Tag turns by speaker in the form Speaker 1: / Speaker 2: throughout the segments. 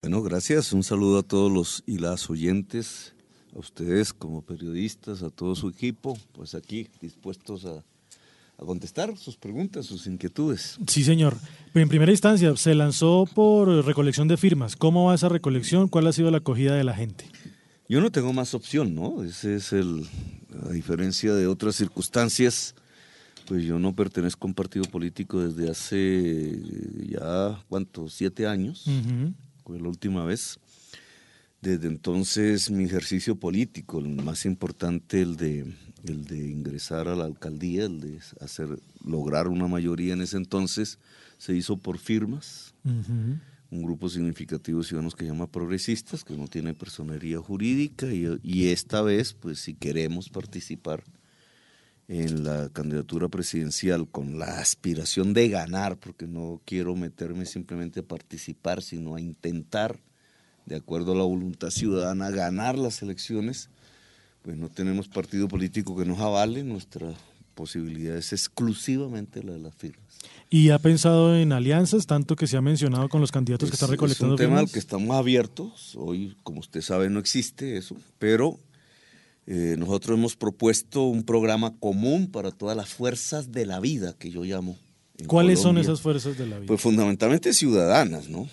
Speaker 1: Bueno, gracias. Un saludo a todos los y las oyentes, a ustedes como periodistas, a todo su equipo, pues aquí dispuestos a contestar sus preguntas, sus inquietudes.
Speaker 2: Sí, señor. En primera instancia, se lanzó por recolección de firmas. ¿Cómo va esa recolección? ¿Cuál ha sido la acogida de la gente?
Speaker 1: Yo no tengo más opción, ¿no? Ese es a diferencia de otras circunstancias, pues yo no pertenezco a un partido político desde hace ya, ¿cuántos? 7 años. Fue la última vez. Desde entonces mi ejercicio político, el más importante, el de ingresar a la alcaldía, el de lograr una mayoría en ese entonces, se hizo por firmas. Un grupo significativo de ciudadanos que se llama Progresistas, que no tiene personería jurídica, y esta vez, pues si queremos participar en la candidatura presidencial con la aspiración de ganar, porque no quiero meterme simplemente a participar, sino a intentar, de acuerdo a la voluntad ciudadana, ganar las elecciones, pues no tenemos partido político que nos avale. Nuestra posibilidad es exclusivamente la de las firmas.
Speaker 2: ¿Y ha pensado en alianzas, tanto que se ha mencionado con los candidatos que están recolectando firmas?
Speaker 1: Es un tema al que estamos abiertos. Hoy, como usted sabe, no existe eso, pero nosotros hemos propuesto un programa común para todas las fuerzas de la vida, que yo llamo.
Speaker 2: ¿Cuáles
Speaker 1: Colombia.
Speaker 2: son esas fuerzas de la vida?
Speaker 1: Pues fundamentalmente ciudadanas, ¿no?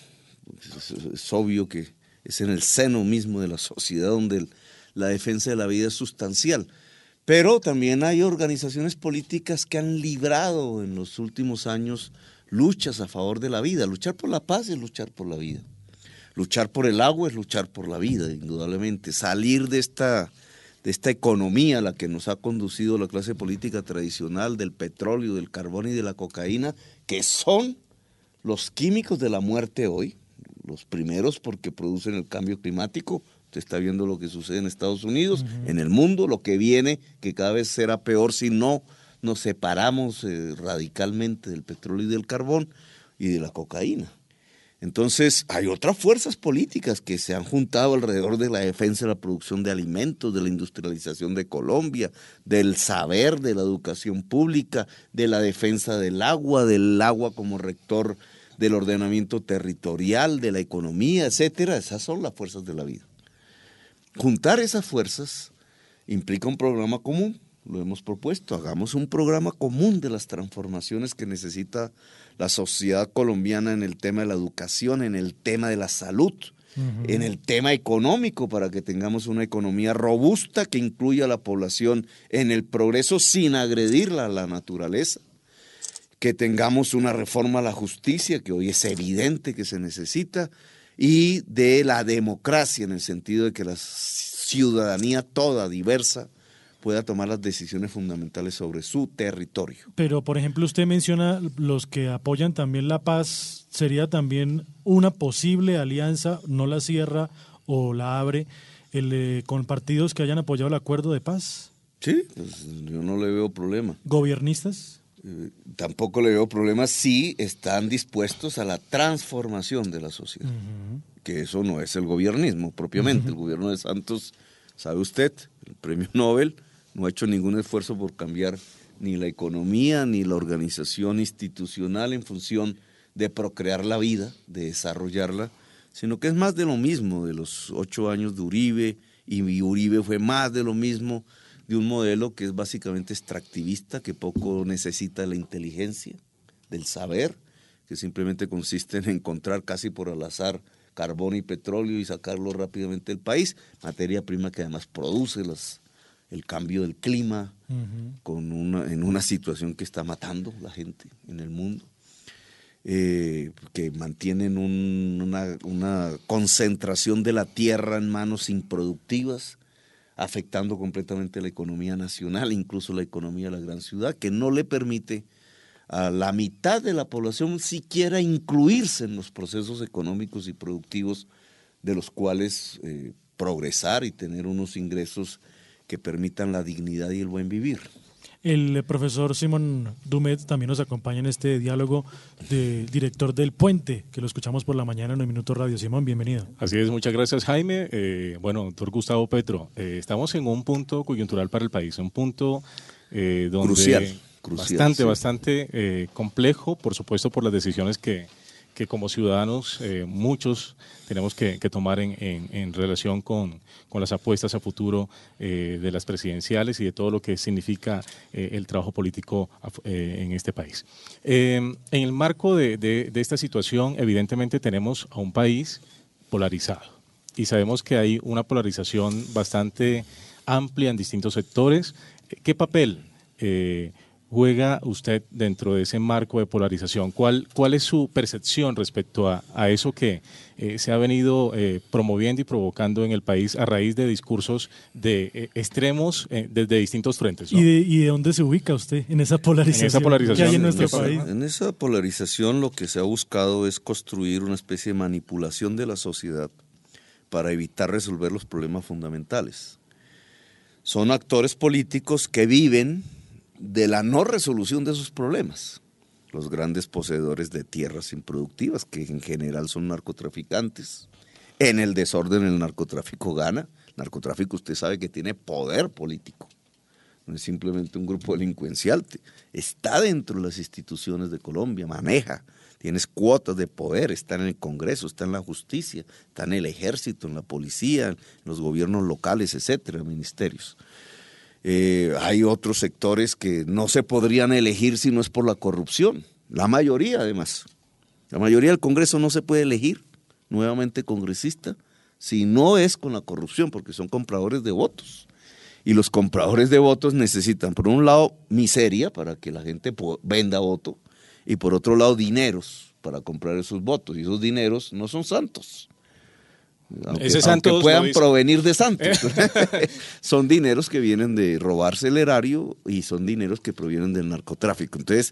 Speaker 1: Es obvio que es en el seno mismo de la sociedad donde la defensa de la vida es sustancial. Pero también hay organizaciones políticas que han librado en los últimos años luchas a favor de la vida. Luchar por la paz es luchar por la vida. Luchar por el agua es luchar por la vida, indudablemente. Salir de esta economía a la que nos ha conducido la clase política tradicional del petróleo, del carbón y de la cocaína, que son los químicos de la muerte hoy, los primeros porque producen el cambio climático. Usted está viendo lo que sucede en Estados Unidos, en el mundo, lo que viene, que cada vez será peor si no nos separamos radicalmente del petróleo y del carbón y de la cocaína. Entonces, hay otras fuerzas políticas que se han juntado alrededor de la defensa de la producción de alimentos, de la industrialización de Colombia, del saber, de la educación pública, de la defensa del agua como rector del ordenamiento territorial, de la economía, etcétera. Esas son las fuerzas de la vida. Juntar esas fuerzas implica un programa común, lo hemos propuesto. Hagamos un programa común de las transformaciones que necesita la sociedad colombiana en el tema de la educación, en el tema de la salud, en el tema económico, para que tengamos una economía robusta que incluya a la población en el progreso sin agredirla a la naturaleza. Que tengamos una reforma a la justicia, que hoy es evidente que se necesita, y de la democracia, en el sentido de que la ciudadanía toda, diversa, pueda tomar las decisiones fundamentales sobre su territorio.
Speaker 2: Pero, por ejemplo, usted menciona los que apoyan también la paz. ¿Sería también una posible alianza, no la cierra o la abre, con partidos que hayan apoyado el acuerdo de paz?
Speaker 1: Sí, pues yo no le veo problema.
Speaker 2: ¿Gobiernistas?
Speaker 1: Tampoco le veo problema si están dispuestos a la transformación de la sociedad, que eso no es el gobiernismo propiamente. El gobierno de Santos, sabe usted, el premio Nobel, no ha hecho ningún esfuerzo por cambiar ni la economía ni la organización institucional en función de procrear la vida, de desarrollarla, sino que es más de lo mismo de los 8 años de Uribe, y Uribe fue más de lo mismo, de un modelo que es básicamente extractivista, que poco necesita de la inteligencia, del saber, que simplemente consiste en encontrar casi por al azar carbón y petróleo y sacarlo rápidamente del país, materia prima que además produce el cambio del clima en una situación que está matando a la gente en el mundo, que mantienen una concentración de la tierra en manos improductivas, afectando completamente la economía nacional, incluso la economía de la gran ciudad, que no le permite a la mitad de la población siquiera incluirse en los procesos económicos y productivos de los cuales progresar y tener unos ingresos que permitan la dignidad y el buen vivir.
Speaker 2: El profesor Simón Dumet también nos acompaña en este diálogo, director del Puente, que lo escuchamos por la mañana en Un Minuto Radio. Simón, bienvenido.
Speaker 3: Así es, muchas gracias, Jaime. Doctor Gustavo Petro, estamos en un punto coyuntural para el país, un punto donde
Speaker 1: crucial,
Speaker 3: bastante complejo, por supuesto, por las decisiones que que como ciudadanos muchos tenemos que tomar en relación con las apuestas a futuro de las presidenciales y de todo lo que significa el trabajo político en este país. En el marco de esta situación, evidentemente tenemos a un país polarizado y sabemos que hay una polarización bastante amplia en distintos sectores. ¿Qué papel juega usted dentro de ese marco de polarización? ¿Cuál es su percepción respecto a eso que se ha venido promoviendo y provocando en el país a raíz de discursos de extremos desde distintos frentes, ¿no?
Speaker 2: ¿Y de dónde se ubica usted en esa polarización, que hay en nuestro país?
Speaker 1: En esa polarización lo que se ha buscado es construir una especie de manipulación de la sociedad para evitar resolver los problemas fundamentales. Son actores políticos que viven de la no resolución de sus problemas. Los grandes poseedores de tierras improductivas, que en general son narcotraficantes. En el desorden el narcotráfico gana. El narcotráfico, usted sabe que tiene poder político. No es simplemente un grupo delincuencial. Está dentro de las instituciones de Colombia, maneja. Tienes cuotas de poder, está en el Congreso, está en la justicia, está en el ejército, en la policía, en los gobiernos locales, etcétera, ministerios. Hay otros sectores que no se podrían elegir si no es por la corrupción. La mayoría, además. La mayoría del Congreso no se puede elegir nuevamente congresista si no es con la corrupción, porque son compradores de votos. Y los compradores de votos necesitan, por un lado, miseria para que la gente venda voto, y por otro lado, dineros para comprar esos votos. Y esos dineros no son santos. Aunque puedan provenir de santos. Son dineros que vienen de robarse el erario y son dineros que provienen del narcotráfico. Entonces,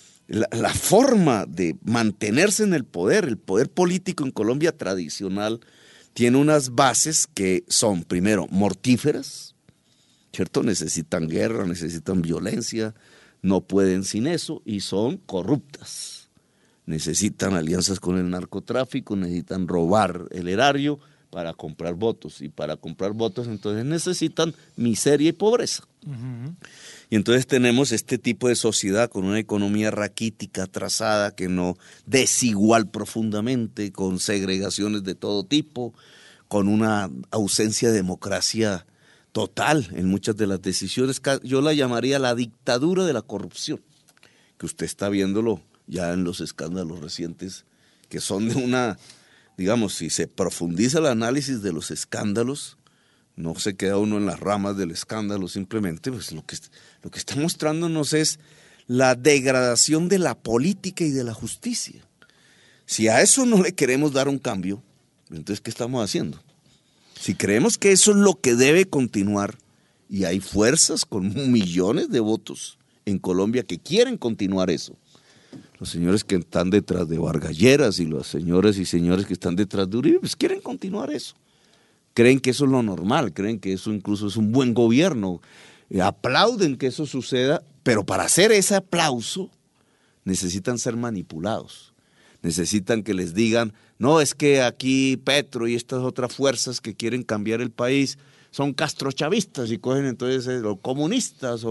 Speaker 1: la forma de mantenerse en el poder político en Colombia tradicional, tiene unas bases que son, primero, mortíferas, ¿cierto? Necesitan guerra, necesitan violencia, no pueden sin eso, y son corruptas. Necesitan alianzas con el narcotráfico, necesitan robar el erario para comprar votos. Y para comprar votos entonces necesitan miseria y pobreza. Uh-huh. Y entonces tenemos este tipo de sociedad con una economía raquítica, atrasada, que no desigual profundamente, con segregaciones de todo tipo, con una ausencia de democracia total en muchas de las decisiones. Yo la llamaría la dictadura de la corrupción, que usted está viéndolo ya en los escándalos recientes, que son de una, digamos, si se profundiza el análisis de los escándalos, no se queda uno en las ramas del escándalo simplemente, pues lo que está mostrándonos es la degradación de la política y de la justicia. Si a eso no le queremos dar un cambio, entonces ¿qué estamos haciendo? Si creemos que eso es lo que debe continuar, y hay fuerzas con millones de votos en Colombia que quieren continuar eso, los señores que están detrás de Vargas Lleras y las señoras y señores que están detrás de Uribe, pues quieren continuar eso. Creen que eso es lo normal, creen que eso incluso es un buen gobierno, aplauden que eso suceda, pero para hacer ese aplauso necesitan ser manipulados. Necesitan que les digan, no, es que aquí Petro y estas otras fuerzas que quieren cambiar el país son castrochavistas y cogen entonces los comunistas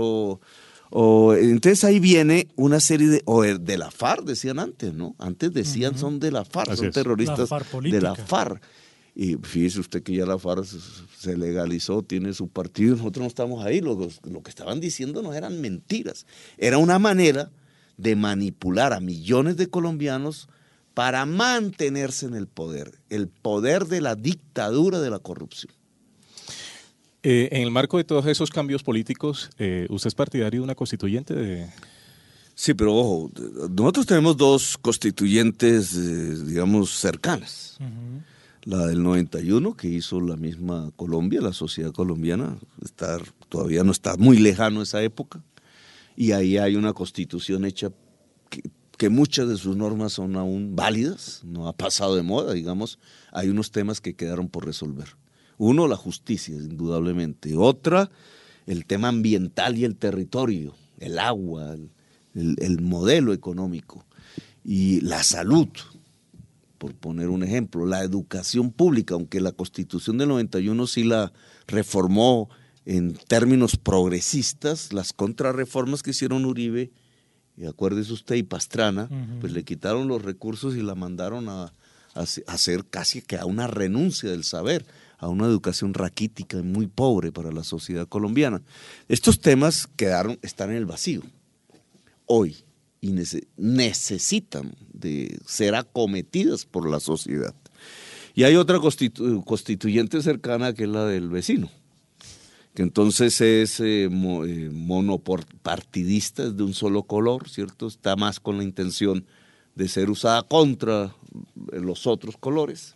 Speaker 1: entonces ahí viene una serie de la FARC, decían antes, ¿no? Antes decían son de la FARC, son terroristas de la FARC. Y fíjese usted que ya la FARC se legalizó, tiene su partido, nosotros no estamos ahí, lo que estaban diciendo no eran mentiras, era una manera de manipular a millones de colombianos para mantenerse en el poder de la dictadura de la corrupción.
Speaker 3: En el marco de todos esos cambios políticos, ¿usted es partidario de una constituyente?
Speaker 1: Sí, pero ojo, nosotros tenemos dos constituyentes, digamos, cercanas. Uh-huh. La del 91, que hizo la misma Colombia, la sociedad colombiana, todavía no está muy lejano esa época, y ahí hay una constitución hecha que muchas de sus normas son aún válidas, no ha pasado de moda, digamos, hay unos temas que quedaron por resolver. Uno, la justicia, indudablemente. Otra, el tema ambiental y el territorio, el agua, el modelo económico y la salud, por poner un ejemplo, la educación pública, aunque la Constitución del 91 sí la reformó en términos progresistas, las contrarreformas que hicieron Uribe y acuérdese usted, y Pastrana,
Speaker 2: Ujú.
Speaker 1: pues le quitaron los recursos y la mandaron a hacer casi que a una renuncia del saber, a una educación raquítica y muy pobre para la sociedad colombiana. Estos temas están en el vacío hoy y necesitan de ser acometidas por la sociedad. Y hay otra constituyente cercana que es la del vecino, que entonces es monopartidista, es de un solo color, ¿cierto? Está más con la intención de ser usada contra los otros colores.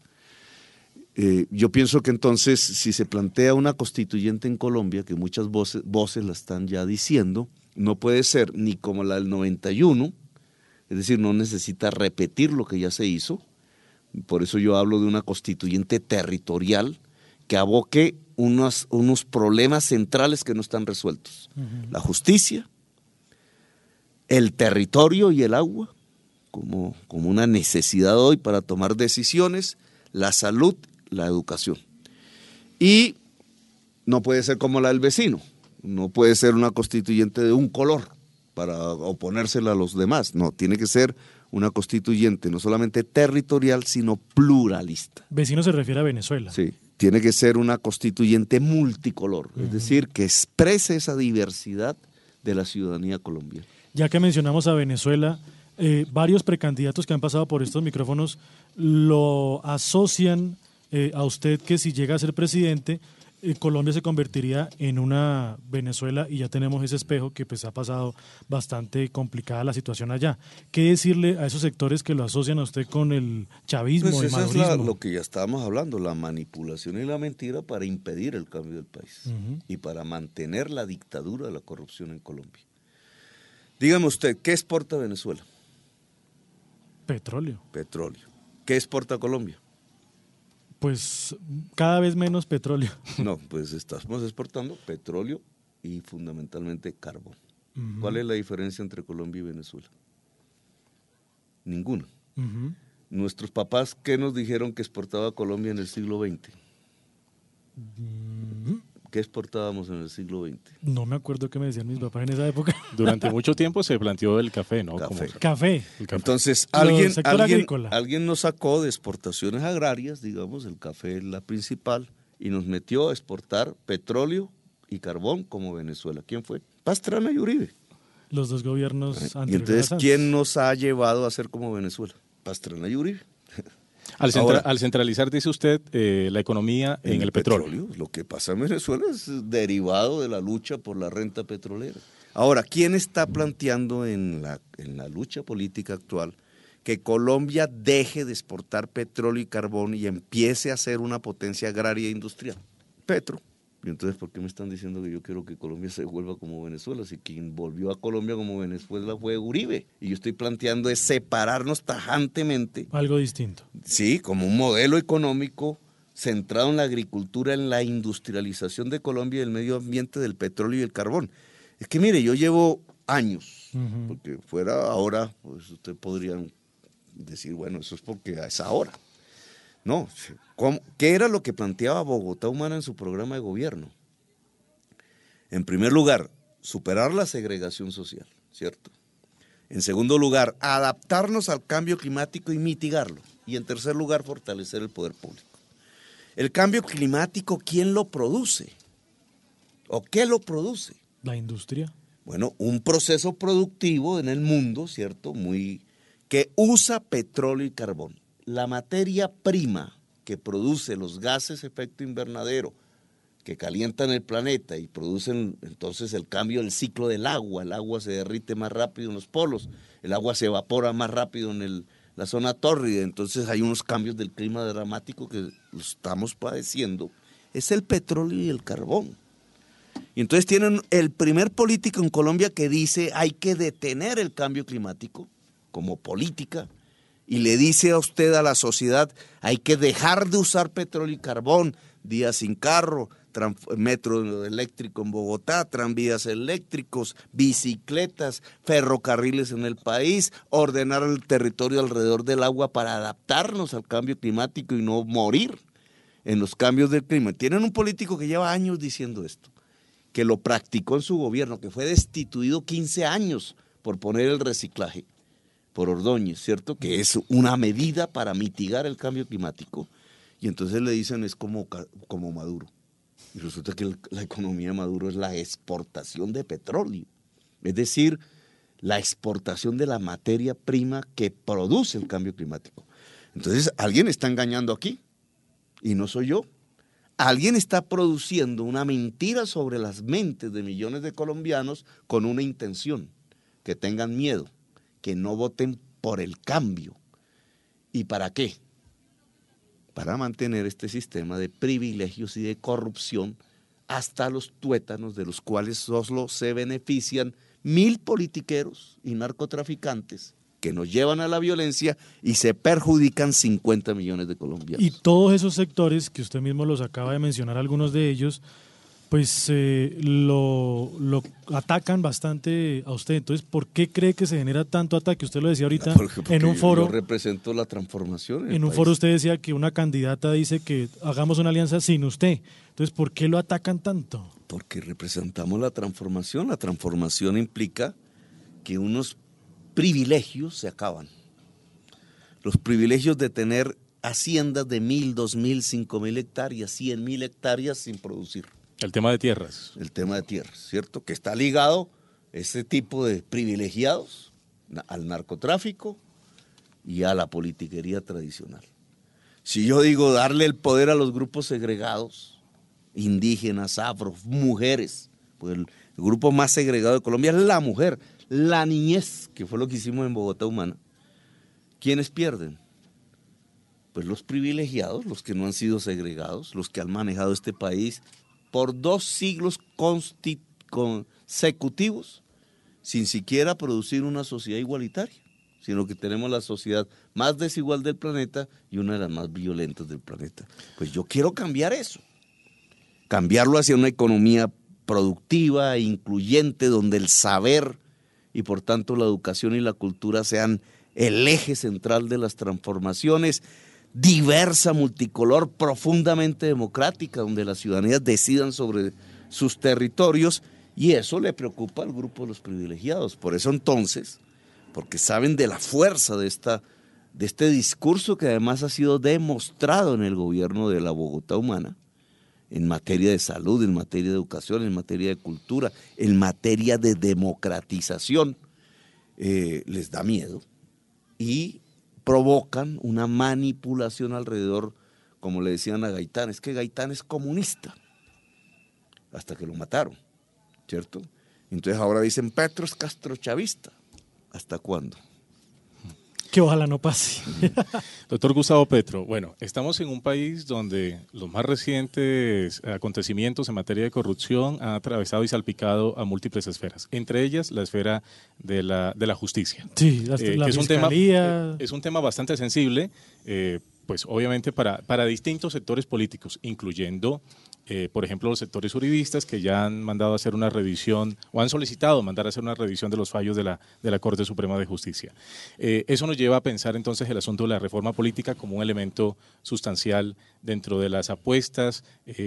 Speaker 1: Yo pienso que entonces, si se plantea una constituyente en Colombia, que muchas voces la están ya diciendo, no puede ser ni como la del 91, es decir, no necesita repetir lo que ya se hizo. Por eso yo hablo de una constituyente territorial que aboque unos problemas centrales que no están resueltos.
Speaker 2: Ujú.
Speaker 1: La justicia, el territorio y el agua, como una necesidad hoy para tomar decisiones, la salud, la educación. Y no puede ser como la del vecino, no puede ser una constituyente de un color para oponérsela a los demás, no, tiene que ser una constituyente no solamente territorial, sino pluralista.
Speaker 2: Vecino se refiere a Venezuela.
Speaker 1: Sí, tiene que ser una constituyente multicolor, es decir, que exprese esa diversidad de la ciudadanía colombiana.
Speaker 2: Ya que mencionamos a Venezuela, varios precandidatos que han pasado por estos micrófonos lo asocian a usted que si llega a ser presidente, Colombia se convertiría en una Venezuela y ya tenemos ese espejo que pues ha pasado bastante complicada la situación allá. ¿Qué decirle a esos sectores que lo asocian a usted con el chavismo,
Speaker 1: Pues
Speaker 2: el
Speaker 1: eso es
Speaker 2: madurismo?
Speaker 1: lo que ya estábamos hablando, la manipulación y la mentira para impedir el cambio del país y para mantener la dictadura de la corrupción en Colombia. Dígame usted, ¿qué exporta Venezuela?
Speaker 2: Petróleo.
Speaker 1: Petróleo. ¿Qué exporta Colombia?
Speaker 2: Pues cada vez menos petróleo.
Speaker 1: No, pues estamos exportando petróleo y fundamentalmente carbón. ¿Cuál es la diferencia entre Colombia y Venezuela? Ninguna.
Speaker 2: Ujú.
Speaker 1: Nuestros papás, ¿qué nos dijeron que exportaba Colombia en el siglo XX? ¿Qué exportábamos en el siglo XX?
Speaker 2: No me acuerdo qué me decían mis papás en esa época.
Speaker 3: Durante mucho tiempo se planteó el café, ¿no?
Speaker 1: Café.
Speaker 2: Café.
Speaker 3: El café.
Speaker 1: Entonces,
Speaker 2: sector agrícola.
Speaker 1: alguien nos sacó de exportaciones agrarias, digamos, el café es la principal, y nos metió a exportar petróleo y carbón como Venezuela. ¿Quién fue? Pastrana y Uribe.
Speaker 2: Los dos gobiernos
Speaker 1: Y
Speaker 2: anteriores.
Speaker 1: entonces, ¿quién nos ha llevado a ser como Venezuela? Pastrana y Uribe.
Speaker 3: Al
Speaker 1: Ahora,
Speaker 3: centralizar, dice usted, la economía en el petróleo.
Speaker 1: Lo que pasa en Venezuela es derivado de la lucha por la renta petrolera. Ahora, ¿quién está planteando en la lucha política actual que Colombia deje de exportar petróleo y carbón y empiece a ser una potencia agraria e industrial? Petro. Y entonces, ¿por qué me están diciendo que yo quiero que Colombia se vuelva como Venezuela? Si quien volvió a Colombia como Venezuela fue Uribe. Y yo estoy planteando es separarnos tajantemente.
Speaker 2: Algo distinto.
Speaker 1: Sí, como un modelo económico centrado en la agricultura, en la industrialización de Colombia y el medio ambiente del petróleo y el carbón. Es que mire, yo llevo años, porque fuera ahora, pues usted podría decir, bueno, eso es porque es ahora. No, ¿qué era lo que planteaba Bogotá Humana en su programa de gobierno? En primer lugar, superar la segregación social, ¿cierto? En segundo lugar, adaptarnos al cambio climático y mitigarlo. Y en tercer lugar, fortalecer el poder público. El cambio climático, ¿quién lo produce? ¿O qué lo produce?
Speaker 2: La industria.
Speaker 1: Bueno, un proceso productivo en el mundo, ¿cierto? Que usa petróleo y carbón. La materia prima que produce los gases de efecto invernadero, que calientan el planeta y producen entonces el cambio del ciclo del agua. El agua se derrite más rápido en los polos, el agua se evapora más rápido en la zona tórrida, entonces hay unos cambios del clima dramático que lo estamos padeciendo. Es el petróleo y el carbón. Y entonces tienen el primer político en Colombia que dice hay que detener el cambio climático como política, y le dice a usted, a la sociedad, hay que dejar de usar petróleo y carbón, días sin carro, metro eléctrico en Bogotá, tranvías eléctricos, bicicletas, ferrocarriles en el país, ordenar el territorio alrededor del agua para adaptarnos al cambio climático y no morir en los cambios del clima. Tienen un político que lleva años diciendo esto, que lo practicó en su gobierno, que fue destituido 15 años por poner el reciclaje, por Ordóñez, ¿cierto? Que es una medida para mitigar el cambio climático. Y entonces le dicen es como Maduro. Y resulta que la economía de Maduro es la exportación de petróleo. Es decir, la exportación de la materia prima que produce el cambio climático. Entonces, alguien está engañando aquí, y no soy yo. Alguien está produciendo una mentira sobre las mentes de millones de colombianos con una intención, que tengan miedo, que no voten por el cambio. ¿Y para qué? Para mantener este sistema de privilegios y de corrupción hasta los tuétanos, de los cuales solo se benefician 1000 politiqueros y narcotraficantes que nos llevan a la violencia y se perjudican 50 millones de colombianos.
Speaker 2: Y todos esos sectores, que usted mismo los acaba de mencionar, algunos de ellos, pues lo atacan bastante a usted. Entonces, ¿por qué cree que se genera tanto ataque? Usted lo decía ahorita
Speaker 1: porque
Speaker 2: en un foro.
Speaker 1: Yo represento la transformación.
Speaker 2: En un foro usted decía que una candidata dice que hagamos una alianza sin usted. Entonces, ¿por qué lo atacan tanto?
Speaker 1: Porque representamos la transformación. La transformación implica que unos privilegios se acaban. Los privilegios de tener haciendas de 1000, 2000, 5000 hectáreas, 100.000 hectáreas sin producir.
Speaker 3: El tema de tierras.
Speaker 1: El tema de tierras, ¿cierto? Que está ligado ese tipo de privilegiados al narcotráfico y a la politiquería tradicional. Si yo digo darle el poder a los grupos segregados, indígenas, afros, mujeres, pues el grupo más segregado de Colombia es la mujer, la niñez, que fue lo que hicimos en Bogotá Humana. ¿Quiénes pierden? Pues los privilegiados, los que no han sido segregados, los que han manejado este país por 2 siglos consecutivos, sin siquiera producir una sociedad igualitaria, sino que tenemos la sociedad más desigual del planeta y una de las más violentas del planeta. Pues yo quiero cambiar eso, cambiarlo hacia una economía productiva e incluyente, donde el saber y por tanto la educación y la cultura sean el eje central de las transformaciones, diversa, multicolor, profundamente democrática, donde las ciudadanías decidan sobre sus territorios, y eso le preocupa al grupo de los privilegiados. Por eso entonces, porque saben de la fuerza de este discurso que además ha sido demostrado en el gobierno de la Bogotá Humana, en materia de salud, en materia de educación, en materia de cultura, en materia de democratización, les da miedo y provocan una manipulación alrededor, como le decían a Gaitán, es que Gaitán es comunista, hasta que lo mataron, ¿cierto? Entonces ahora dicen Petro es castrochavista. ¿Hasta cuándo?
Speaker 2: Que ojalá no pase.
Speaker 3: Doctor Gustavo Petro, bueno, estamos en un país donde los más recientes acontecimientos en materia de corrupción han atravesado y salpicado a múltiples esferas, entre ellas la esfera de la justicia.
Speaker 2: Sí, la
Speaker 3: que
Speaker 2: fiscalía.
Speaker 3: es un tema bastante sensible, pues obviamente para distintos sectores políticos, incluyendo, por ejemplo, los sectores juridistas que ya han mandado a hacer una revisión o han solicitado mandar a hacer una revisión de los fallos de la Corte Suprema de Justicia. Eso nos lleva a pensar entonces el asunto de la reforma política como un elemento sustancial dentro de las apuestas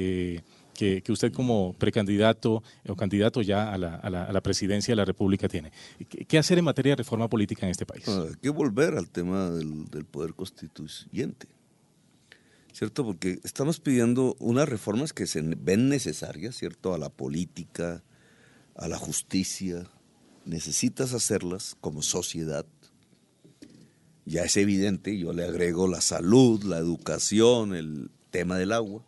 Speaker 3: que usted como precandidato o candidato ya a la presidencia de la República tiene. ¿Qué hacer en materia de reforma política en este país?
Speaker 1: Hay que volver al tema del poder constituyente, ¿cierto? Porque estamos pidiendo unas reformas que se ven necesarias, ¿cierto? A la política, a la justicia. Necesitas hacerlas como sociedad. Ya es evidente, yo le agrego la salud, la educación, el tema del agua.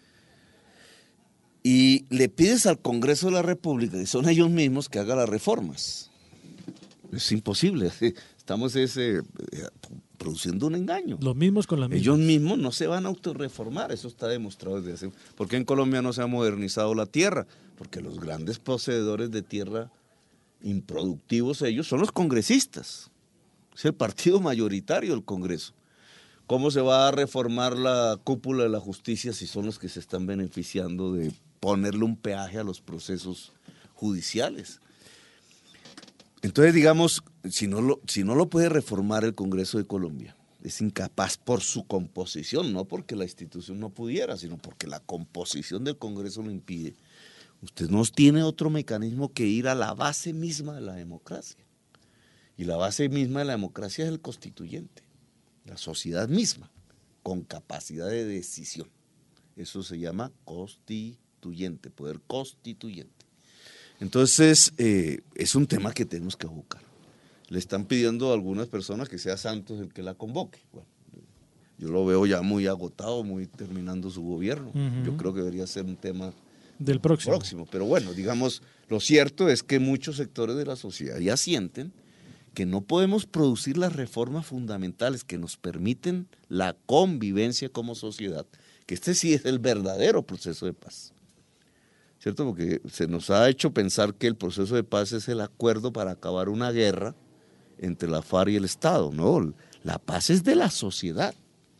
Speaker 1: Y le pides al Congreso de la República, que son ellos mismos, que haga las reformas. Es imposible. Estamos produciendo un engaño.
Speaker 2: Los mismos con las mismas.
Speaker 1: Ellos mismos no se van a autorreformar, eso está demostrado desde hace. ¿Por qué en Colombia no se ha modernizado la tierra? Porque los grandes poseedores de tierra, improductivos ellos, son los congresistas. Es el partido mayoritario del Congreso. ¿Cómo se va a reformar la cúpula de la justicia si son los que se están beneficiando de ponerle un peaje a los procesos judiciales? Entonces, digamos, si no lo puede reformar el Congreso de Colombia, es incapaz por su composición, no porque la institución no pudiera, sino porque la composición del Congreso lo impide. Usted no tiene otro mecanismo que ir a la base misma de la democracia, Y la base misma de la democracia es el constituyente, la sociedad misma, con capacidad de decisión. Eso se llama constituyente, poder constituyente. Entonces, es un tema que tenemos que buscar. Le están pidiendo a algunas personas que sea Santos el que la convoque. Bueno, yo lo veo ya muy agotado, muy terminando su gobierno. Yo creo que debería ser un tema
Speaker 2: del próximo.
Speaker 1: Pero bueno, digamos, lo cierto es que muchos sectores de la sociedad ya sienten que no podemos producir las reformas fundamentales que nos permiten la convivencia como sociedad, que este sí es el verdadero proceso de paz. ¿Cierto? Porque se nos ha hecho pensar que el proceso de paz es el acuerdo para acabar una guerra entre la FARC y el Estado. No, la paz es de la sociedad,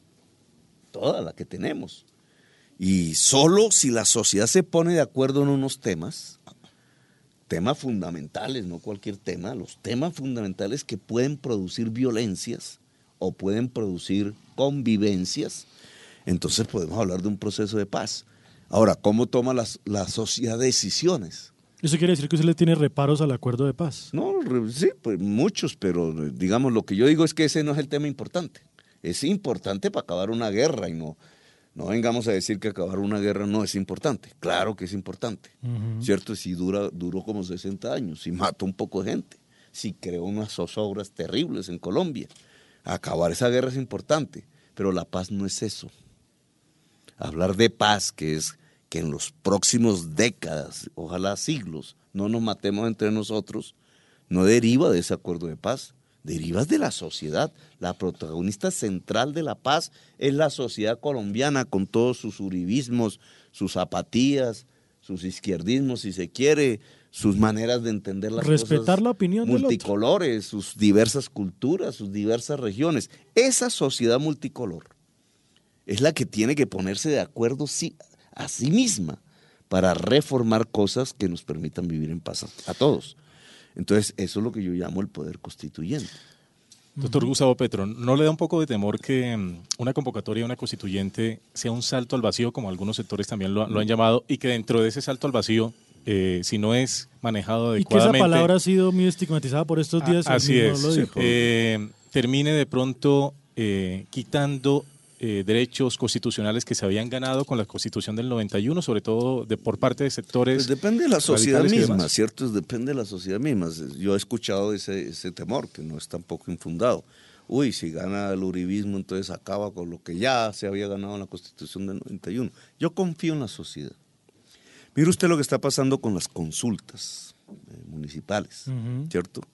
Speaker 1: toda la que tenemos. Y solo si la sociedad se pone de acuerdo en unos temas fundamentales, no cualquier tema, los temas fundamentales que pueden producir violencias o pueden producir convivencias, entonces podemos hablar de un proceso de paz. Ahora, ¿cómo toma la sociedad decisiones?
Speaker 2: ¿Eso quiere decir que usted le tiene reparos al acuerdo de paz?
Speaker 1: No, sí, pues muchos, pero digamos, lo que yo digo es que ese no es el tema importante. Es importante para acabar una guerra y no vengamos a decir que acabar una guerra no es importante. Claro que es importante, ¿cierto? Si duró como 60 años, si mató un poco de gente, si creó unas zozobras terribles en Colombia. Acabar esa guerra es importante, pero la paz no es eso. Hablar de paz, que es que en los próximos décadas, ojalá siglos, no nos matemos entre nosotros, no deriva de ese acuerdo de paz, deriva de la sociedad. La protagonista central de la paz es la sociedad colombiana, con todos sus uribismos, sus apatías, sus izquierdismos, si se quiere, sus maneras de entender las
Speaker 2: respetar
Speaker 1: cosas,
Speaker 2: la opinión
Speaker 1: multicolores, sus diversas culturas, sus diversas regiones. Esa sociedad multicolor es la que tiene que ponerse de acuerdo a sí misma para reformar cosas que nos permitan vivir en paz a todos. Entonces, eso es lo que yo llamo el poder constituyente.
Speaker 3: Doctor Gustavo Petro, ¿no le da un poco de temor que una convocatoria, una constituyente, sea un salto al vacío, como algunos sectores también lo han llamado, y que dentro de ese salto al vacío, si no es manejado adecuadamente...
Speaker 2: Y que esa palabra ha sido muy estigmatizada por estos días.
Speaker 3: Así es.
Speaker 2: Lo dijo.
Speaker 3: Termine de pronto quitando derechos constitucionales que se habían ganado con la Constitución del 91, sobre todo por parte de sectores...
Speaker 1: Pues depende de la sociedad misma,
Speaker 3: y
Speaker 1: ¿cierto? Depende de la sociedad misma. Yo he escuchado ese temor, que no es tampoco infundado. Uy, si gana el uribismo, entonces acaba con lo que ya se había ganado en la Constitución del 91. Yo confío en la sociedad. Mire usted lo que está pasando con las consultas municipales, ¿cierto?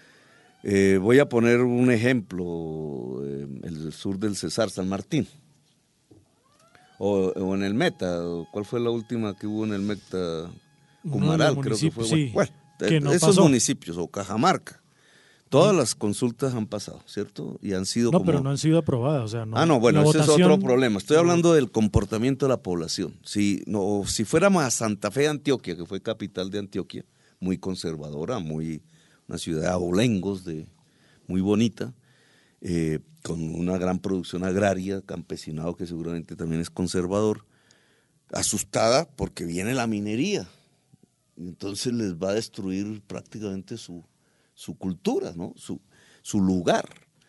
Speaker 1: Voy a poner un ejemplo, el sur del Cesar, San Martín, o en el Meta. ¿Cuál fue la última que hubo en el Meta? Cumaral, creo que fue.
Speaker 2: Sí,
Speaker 1: bueno,
Speaker 2: que no
Speaker 1: esos
Speaker 2: pasó.
Speaker 1: Municipios, o Cajamarca, todas las consultas han pasado, ¿cierto? Y han sido
Speaker 2: pero no han sido aprobadas. O sea,
Speaker 1: bueno, ese es otro problema. Estoy hablando del comportamiento de la población. Si fuéramos a Santa Fe de Antioquia, que fue capital de Antioquia, muy conservadora, una ciudad de abolengos, muy bonita, con una gran producción agraria, campesinado que seguramente también es conservador, asustada porque viene la minería, y entonces les va a destruir prácticamente su cultura, ¿no? su lugar.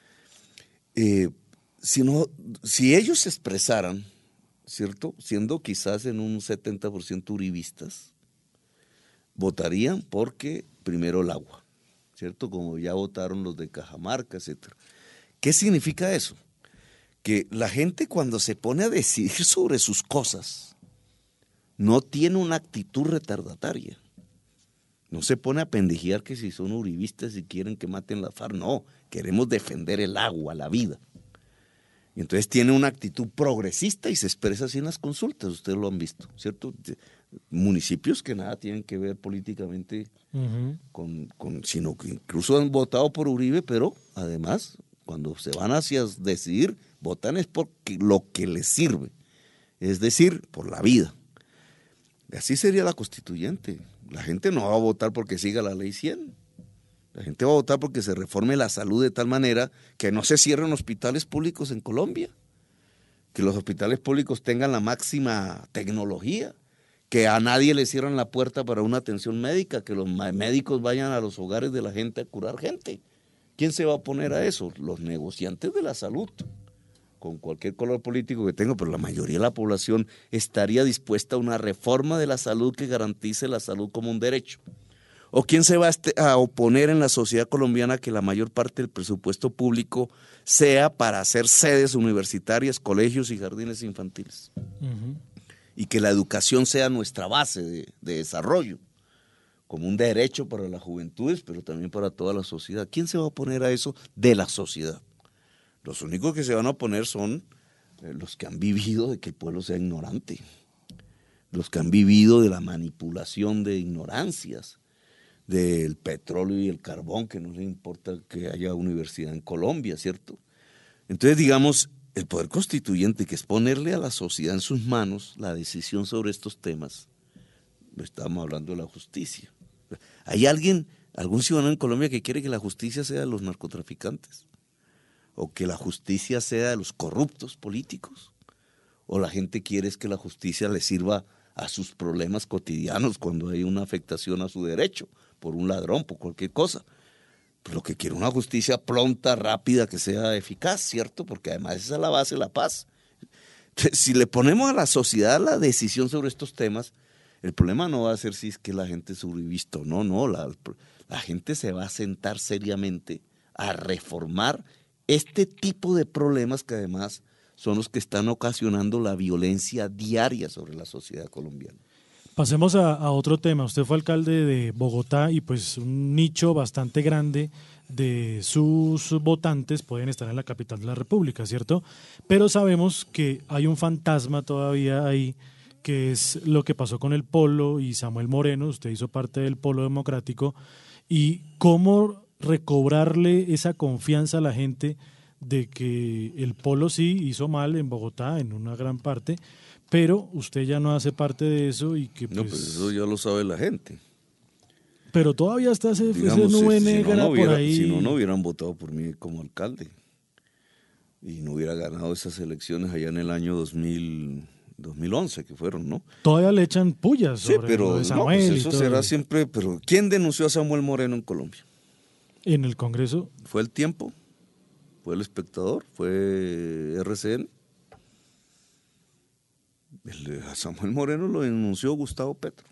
Speaker 1: Si ellos se expresaran, ¿cierto? Siendo quizás en un 70% uribistas, votarían porque primero el agua, ¿cierto? Como ya votaron los de Cajamarca, etc. ¿Qué significa eso? Que la gente, cuando se pone a decidir sobre sus cosas, no tiene una actitud retardataria. No se pone a pendejear que si son uribistas y quieren que maten la FARC. No, queremos defender el agua, la vida. Y entonces tiene una actitud progresista y se expresa así en las consultas. Ustedes lo han visto, ¿cierto? Municipios que nada tienen que ver políticamente sino que incluso han votado por Uribe, pero además, cuando se van hacia decidir, votan es por lo que les sirve, es decir, por la vida. Y así sería la constituyente. La gente no va a votar porque siga la ley 100. La gente va a votar porque se reforme la salud de tal manera que no se cierren hospitales públicos en Colombia, que los hospitales públicos tengan la máxima tecnología, que a nadie le cierren la puerta para una atención médica, que los médicos vayan a los hogares de la gente a curar gente, ¿Quién se va a oponer a eso? Los negociantes de la salud, con cualquier color político que tenga, pero la mayoría de la población estaría dispuesta a una reforma de la salud que garantice la salud como un derecho. ¿O quién se va a oponer en la sociedad colombiana que la mayor parte del presupuesto público sea para hacer sedes universitarias, colegios y jardines infantiles? Y que la educación sea nuestra base de desarrollo, como un derecho para las juventudes, pero también para toda la sociedad. ¿Quién se va a oponer a eso de la sociedad? Los únicos que se van a oponer son los que han vivido de que el pueblo sea ignorante, los que han vivido de la manipulación de ignorancias, del petróleo y el carbón, que no les importa que haya universidad en Colombia, ¿cierto? Entonces, digamos, el poder constituyente, que es ponerle a la sociedad en sus manos la decisión sobre estos temas, estamos hablando de la justicia. ¿Hay algún ciudadano en Colombia que quiere que la justicia sea de los narcotraficantes? ¿O que la justicia sea de los corruptos políticos? ¿O la gente quiere es que la justicia le sirva a sus problemas cotidianos cuando hay una afectación a su derecho, por un ladrón, por cualquier cosa? Pues lo que quiere una justicia pronta, rápida, que sea eficaz, ¿cierto? Porque además esa es la base de la paz. Entonces, si le ponemos a la sociedad la decisión sobre estos temas, el problema no va a ser si es que la gente es survivista o no, la gente se va a sentar seriamente a reformar este tipo de problemas que además son los que están ocasionando la violencia diaria sobre la sociedad colombiana.
Speaker 2: Pasemos a otro tema. Usted fue alcalde de Bogotá y pues un nicho bastante grande de sus votantes pueden estar en la capital de la República, ¿cierto? Pero sabemos que hay un fantasma todavía ahí, que es lo que pasó con el Polo y Samuel Moreno. Usted hizo parte del Polo Democrático. ¿Y cómo recobrarle esa confianza a la gente de que el Polo sí hizo mal en Bogotá en una gran parte, pero usted ya no hace parte de eso y que pues...
Speaker 1: No, pues eso ya lo sabe la gente.
Speaker 2: Pero todavía está ese
Speaker 1: Digamos,
Speaker 2: nube
Speaker 1: si
Speaker 2: negra
Speaker 1: no
Speaker 2: por ahí.
Speaker 1: Si no hubieran votado por mí como alcalde y no hubiera ganado esas elecciones allá en el año 2011 que fueron, ¿no?
Speaker 2: Todavía le echan pullas
Speaker 1: Sí,
Speaker 2: sobre
Speaker 1: pero
Speaker 2: lo de
Speaker 1: no,
Speaker 2: Samuel
Speaker 1: pues
Speaker 2: y
Speaker 1: eso
Speaker 2: todo
Speaker 1: será
Speaker 2: eso.
Speaker 1: siempre. Pero ¿quién denunció a Samuel Moreno en Colombia?
Speaker 2: En el Congreso.
Speaker 1: ¿Fue El Tiempo? ¿Fue El Espectador? ¿Fue RCN? A Samuel Moreno lo denunció Gustavo Petro.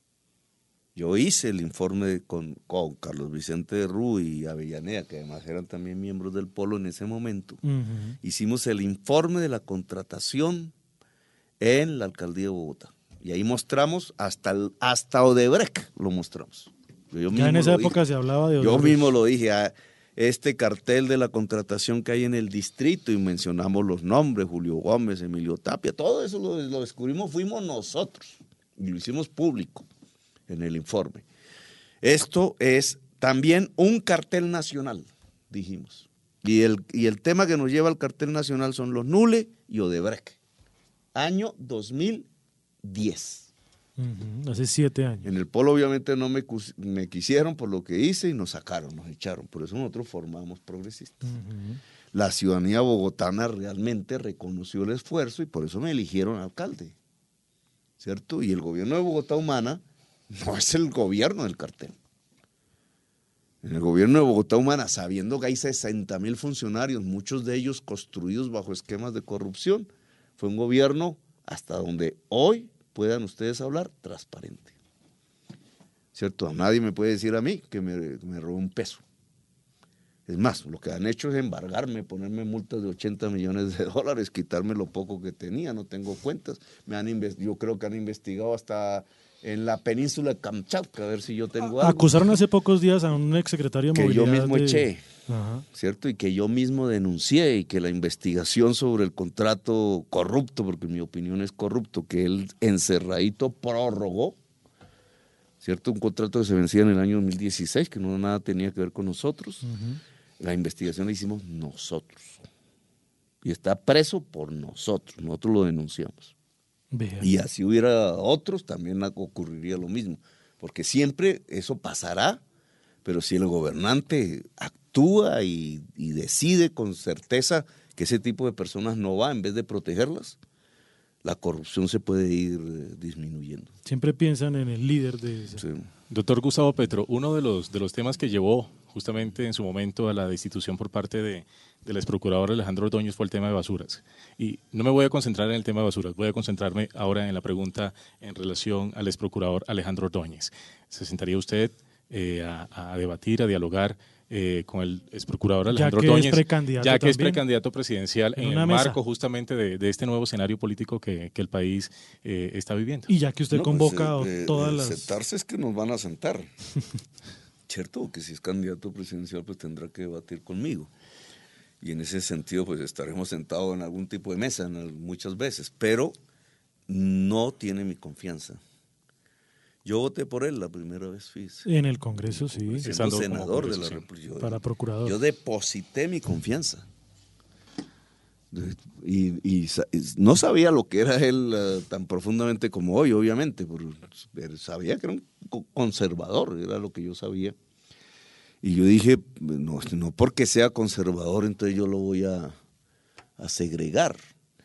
Speaker 1: Yo hice el informe con Carlos Vicente Rú y Avellaneda, que además eran también miembros del Polo en ese momento. Hicimos el informe de la contratación en la alcaldía de Bogotá. Y ahí mostramos hasta Odebrecht lo mostramos.
Speaker 2: Ya en esa época se hablaba de
Speaker 1: Yo
Speaker 2: Odebrecht.
Speaker 1: mismo lo dije, este cartel de la contratación que hay en el distrito, y mencionamos los nombres, Julio Gómez, Emilio Tapia, todo eso lo descubrimos, fuimos nosotros, y lo hicimos público en el informe. Esto es también un cartel nacional, dijimos. Y el tema que nos lleva al cartel nacional son los Nule y Odebrecht. Año 2010.
Speaker 2: Hace 7 años.
Speaker 1: En el Polo obviamente no me quisieron por lo que hice y nos sacaron, nos echaron. Por eso nosotros formamos progresistas. La ciudadanía bogotana realmente reconoció el esfuerzo y por eso me eligieron alcalde, ¿cierto? Y el gobierno de Bogotá Humana no es el gobierno del cartel. En el gobierno de Bogotá Humana, sabiendo que hay 60.000 funcionarios, muchos de ellos construidos bajo esquemas de corrupción, fue un gobierno, hasta donde hoy puedan ustedes hablar, transparente. ¿Cierto? Nadie me puede decir a mí que me robé un peso. Es más, lo que han hecho es embargarme, ponerme multas de $80 millones, quitarme lo poco que tenía, no tengo cuentas. Yo creo que han investigado hasta en la península de Kamchatka, a ver si yo tengo algo.
Speaker 2: Acusaron hace pocos días a un exsecretario de
Speaker 1: que
Speaker 2: Movilidad.
Speaker 1: yo mismo eché,
Speaker 2: Ajá.
Speaker 1: ¿cierto? Y que yo mismo denuncié, y que la investigación sobre el contrato corrupto, porque en mi opinión es corrupto, que él encerradito prorrogó, ¿cierto? Un contrato que se vencía en el año 2016, que no nada tenía que ver con nosotros. La investigación la hicimos nosotros. Y está preso por nosotros lo denunciamos.
Speaker 2: Vean.
Speaker 1: Y así hubiera otros, también ocurriría lo mismo. Porque siempre eso pasará, pero si el gobernante actúa y decide con certeza que ese tipo de personas no va, en vez de protegerlas, la corrupción se puede ir disminuyendo.
Speaker 2: Siempre piensan en el líder de ese.
Speaker 1: Sí.
Speaker 3: Doctor Gustavo Petro, uno de los temas que llevó justamente en su momento a la destitución por parte del ex procurador Alejandro Ordóñez fue el tema de basuras. Y no me voy a concentrar en el tema de basuras, voy a concentrarme ahora en la pregunta en relación al ex procurador Alejandro Ordóñez. ¿Se sentaría usted a debatir, a dialogar con el ex procurador Alejandro Ordóñez, ya que es precandidato presidencial en el marco justamente de este nuevo escenario político que el país está viviendo?
Speaker 2: Y ya que usted convoca todas las...
Speaker 1: Sentarse es que nos van a sentar. Cierto, que si es candidato presidencial pues tendrá que debatir conmigo. Y en ese sentido pues estaremos sentados en algún tipo de mesa muchas veces, pero no tiene mi confianza. Yo voté por él la primera vez, fíjese.
Speaker 2: En el Congreso, sí.
Speaker 1: Siendo senador de la República.
Speaker 2: Para procurador.
Speaker 1: Yo deposité mi confianza. Y no sabía lo que era él tan profundamente como hoy, obviamente, pero sabía que era un conservador, era lo que yo sabía. Y yo dije, no porque sea conservador, entonces yo lo voy a segregar.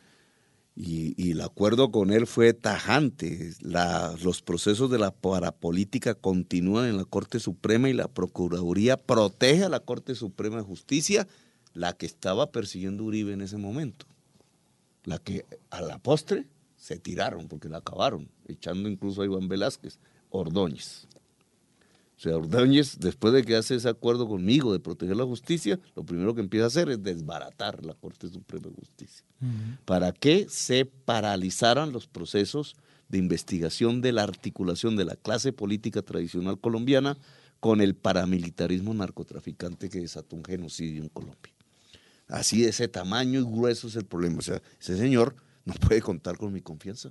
Speaker 1: Y el acuerdo con él fue tajante. Los procesos de la parapolítica continúan en la Corte Suprema y la Procuraduría protege a la Corte Suprema de Justicia, la que estaba persiguiendo Uribe en ese momento. La que a la postre se tiraron porque la acabaron, echando incluso a Iván Velázquez, Ordóñez. O sea, Ordóñez, después de que hace ese acuerdo conmigo de proteger la justicia, lo primero que empieza a hacer es desbaratar la Corte Suprema de Justicia. Para que se paralizaran los procesos de investigación de la articulación de la clase política tradicional colombiana con el paramilitarismo narcotraficante que desató un genocidio en Colombia. Así de ese tamaño y grueso es el problema. O sea, ese señor no puede contar con mi confianza.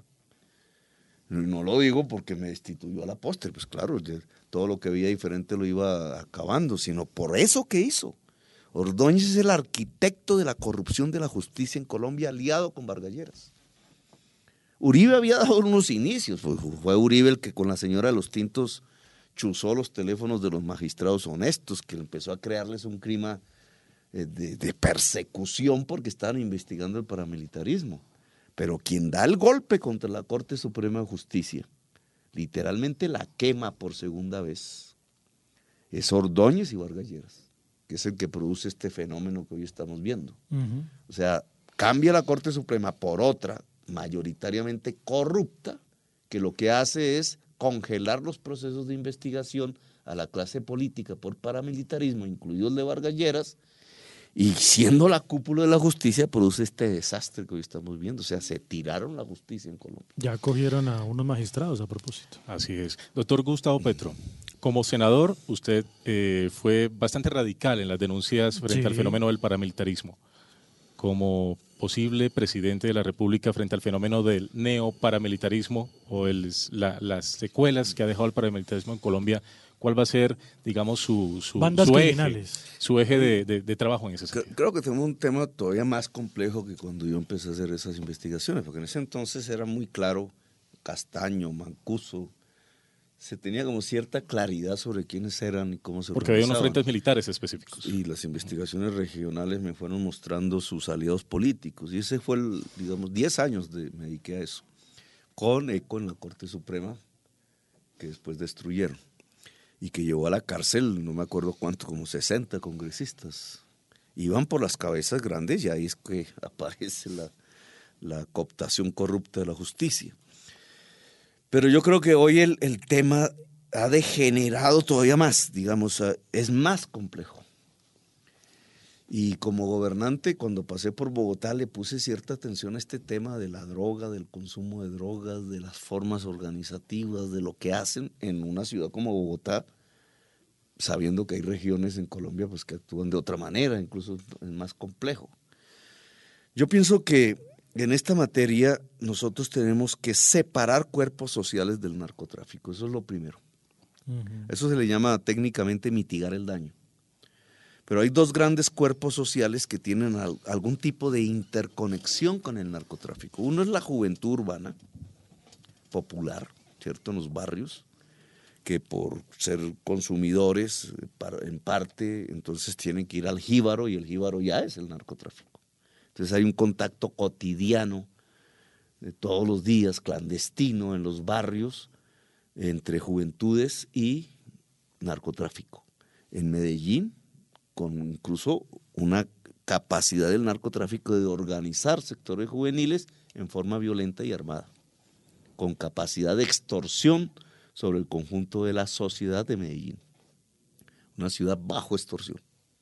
Speaker 1: No lo digo porque me destituyó a la postre, pues claro, todo lo que veía diferente lo iba acabando, sino por eso que hizo. Ordóñez es el arquitecto de la corrupción de la justicia en Colombia, aliado con Vargas Lleras. Uribe había dado unos inicios, fue Uribe el que con la señora de los tintos chuzó los teléfonos de los magistrados honestos, que empezó a crearles un clima de persecución porque estaban investigando el paramilitarismo. Pero quien da el golpe contra la Corte Suprema de Justicia, literalmente la quema por segunda vez, es Ordóñez y Vargas Lleras, que es el que produce este fenómeno que hoy estamos viendo. O sea, cambia la Corte Suprema por otra mayoritariamente corrupta, que lo que hace es congelar los procesos de investigación a la clase política por paramilitarismo, incluido el de Vargas Lleras, y siendo la cúpula de la justicia produce este desastre que hoy estamos viendo. O sea, se tiraron la justicia en Colombia.
Speaker 2: Ya cogieron a unos magistrados a propósito.
Speaker 3: Así es. Doctor Gustavo Petro, como senador usted fue bastante radical en las denuncias frente al fenómeno del paramilitarismo. Como posible presidente de la República frente al fenómeno del neoparamilitarismo o las secuelas que ha dejado el paramilitarismo en Colombia, ¿cuál va a ser, digamos, su eje de trabajo en ese sentido?
Speaker 1: Creo que tenemos un tema todavía más complejo que cuando yo empecé a hacer esas investigaciones, porque en ese entonces era muy claro, Castaño, Mancuso, se tenía como cierta claridad sobre quiénes eran y cómo se organizaban.
Speaker 3: Porque había unos frentes militares específicos.
Speaker 1: Y las investigaciones regionales me fueron mostrando sus aliados políticos, y ese fue, 10 años me dediqué a eso, con eco en la Corte Suprema, que después destruyeron. Y que llevó a la cárcel, no me acuerdo cuánto, como 60 congresistas. Iban por las cabezas grandes y ahí es que aparece la cooptación corrupta de la justicia. Pero yo creo que hoy el tema ha degenerado todavía más, digamos, es más complejo. Y como gobernante, cuando pasé por Bogotá, le puse cierta atención a este tema de la droga, del consumo de drogas, de las formas organizativas, de lo que hacen en una ciudad como Bogotá, sabiendo que hay regiones en Colombia pues, que actúan de otra manera, incluso es más complejo. Yo pienso que en esta materia nosotros tenemos que separar cuerpos sociales del narcotráfico, eso es lo primero. Eso se le llama técnicamente mitigar el daño. Pero hay dos grandes cuerpos sociales que tienen algún tipo de interconexión con el narcotráfico. Uno es la juventud urbana, popular, ¿cierto? En los barrios, que por ser consumidores, en parte, entonces tienen que ir al jíbaro, y el jíbaro ya es el narcotráfico. Entonces hay un contacto cotidiano, de todos los días, clandestino, en los barrios, entre juventudes y narcotráfico. En Medellín, con incluso una capacidad del narcotráfico de organizar sectores juveniles en forma violenta y armada, con capacidad de extorsión sobre el conjunto de la sociedad de Medellín, una ciudad bajo extorsión.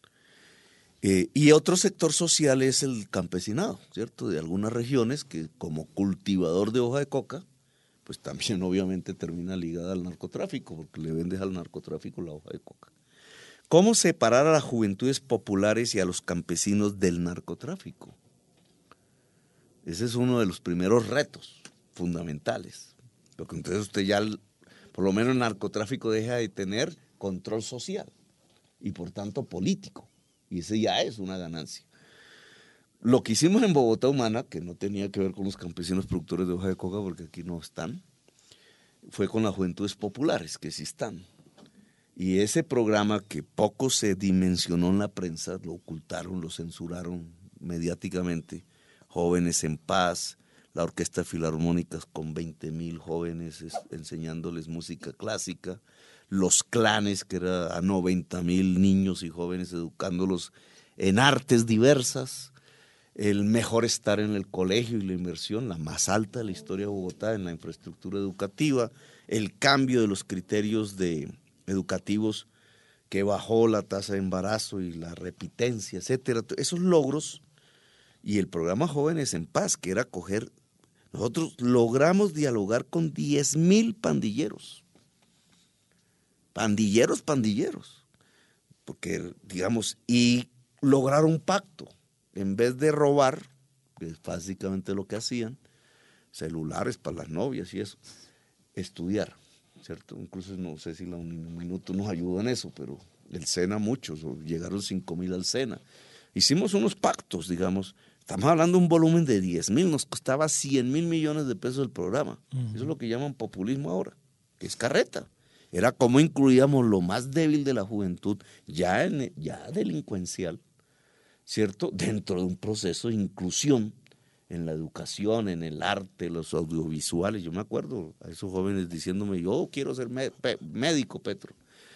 Speaker 1: Y otro sector social es el campesinado, ¿cierto? De algunas regiones que como cultivador de hoja de coca, pues también obviamente termina ligada al narcotráfico, porque le vendes al narcotráfico la hoja de coca. ¿Cómo separar a las juventudes populares y a los campesinos del narcotráfico? Ese es uno de los primeros retos fundamentales, porque entonces usted ya, por lo menos el narcotráfico deja de tener control social y por tanto político. Y ese ya es una ganancia. Lo que hicimos en Bogotá Humana, que no tenía que ver con los campesinos productores de hoja de coca, porque aquí no están, fue con las juventudes populares, que sí están. Y ese programa que poco se dimensionó en la prensa, lo ocultaron, lo censuraron mediáticamente, Jóvenes en Paz, la Orquesta Filarmónica con 20,000 jóvenes enseñándoles música clásica, los clanes, que era a 90,000 niños y jóvenes educándolos en artes diversas, el mejor estar en el colegio y la inversión, la más alta de la historia de Bogotá en la infraestructura educativa, el cambio de los criterios educativos que bajó la tasa de embarazo y la repitencia, etcétera. Esos logros y el programa Jóvenes en Paz, que era nosotros logramos dialogar con 10,000 pandilleros. Pandilleros, porque digamos, y lograr un pacto, en vez de robar, que es básicamente lo que hacían, celulares para las novias y eso, estudiar, ¿cierto? Incluso no sé si un minuto nos ayuda en eso, pero el SENA muchos, llegaron 5,000 al SENA. Hicimos unos pactos, digamos, estamos hablando de un volumen de 10,000, nos costaba 100,000 millones de pesos el programa. Eso es lo que llaman populismo ahora, que es carreta. Era cómo incluíamos lo más débil de la juventud, ya delincuencial, ¿cierto? Dentro de un proceso de inclusión en la educación, en el arte, los audiovisuales. Yo me acuerdo a esos jóvenes diciéndome, yo quiero ser médico, Petro,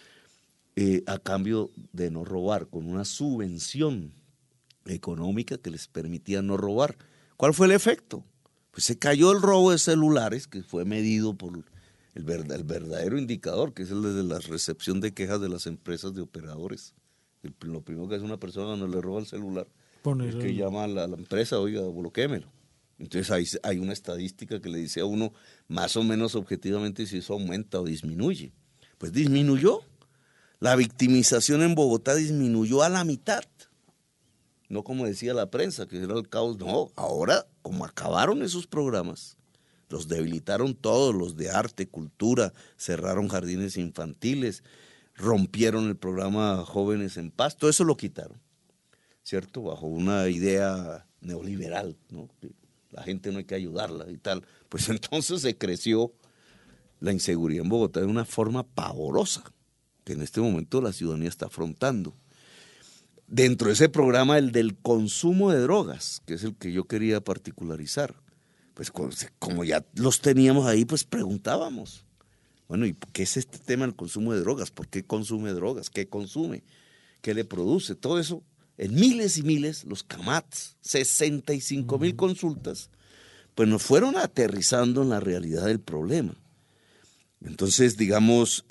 Speaker 1: a cambio de no robar, con una subvención económica que les permitía no robar. ¿Cuál fue el efecto? Pues se cayó el robo de celulares, que fue medido por el verdadero indicador, que es el de la recepción de quejas de las empresas de operadores. Lo primero que hace una persona cuando le roba el celular es que llama a la empresa, oiga, bloquéemelo. Entonces hay una estadística que le dice a uno más o menos objetivamente si eso aumenta o disminuye. Pues disminuyó. La victimización en Bogotá disminuyó a la mitad. No como decía la prensa, que era el caos. No, ahora como acabaron esos programas, los debilitaron todos, los de arte, cultura, cerraron jardines infantiles, rompieron el programa Jóvenes en Paz, todo eso lo quitaron, ¿cierto? Bajo una idea neoliberal, ¿no? Que la gente no hay que ayudarla y tal. Pues entonces se creció la inseguridad en Bogotá de una forma pavorosa, que en este momento la ciudadanía está afrontando. Dentro de ese programa, el del consumo de drogas, que es el que yo quería particularizar, pues como ya los teníamos ahí, pues preguntábamos, bueno, ¿y qué es este tema del consumo de drogas? ¿Por qué consume drogas? ¿Qué consume? ¿Qué le produce? Todo eso, en miles y miles, los CAMATs, 65,000 consultas, pues nos fueron aterrizando en la realidad del problema. Entonces, digamos,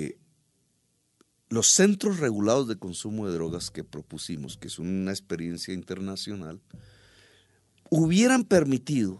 Speaker 1: los centros regulados de consumo de drogas que propusimos, que es una experiencia internacional, hubieran permitido,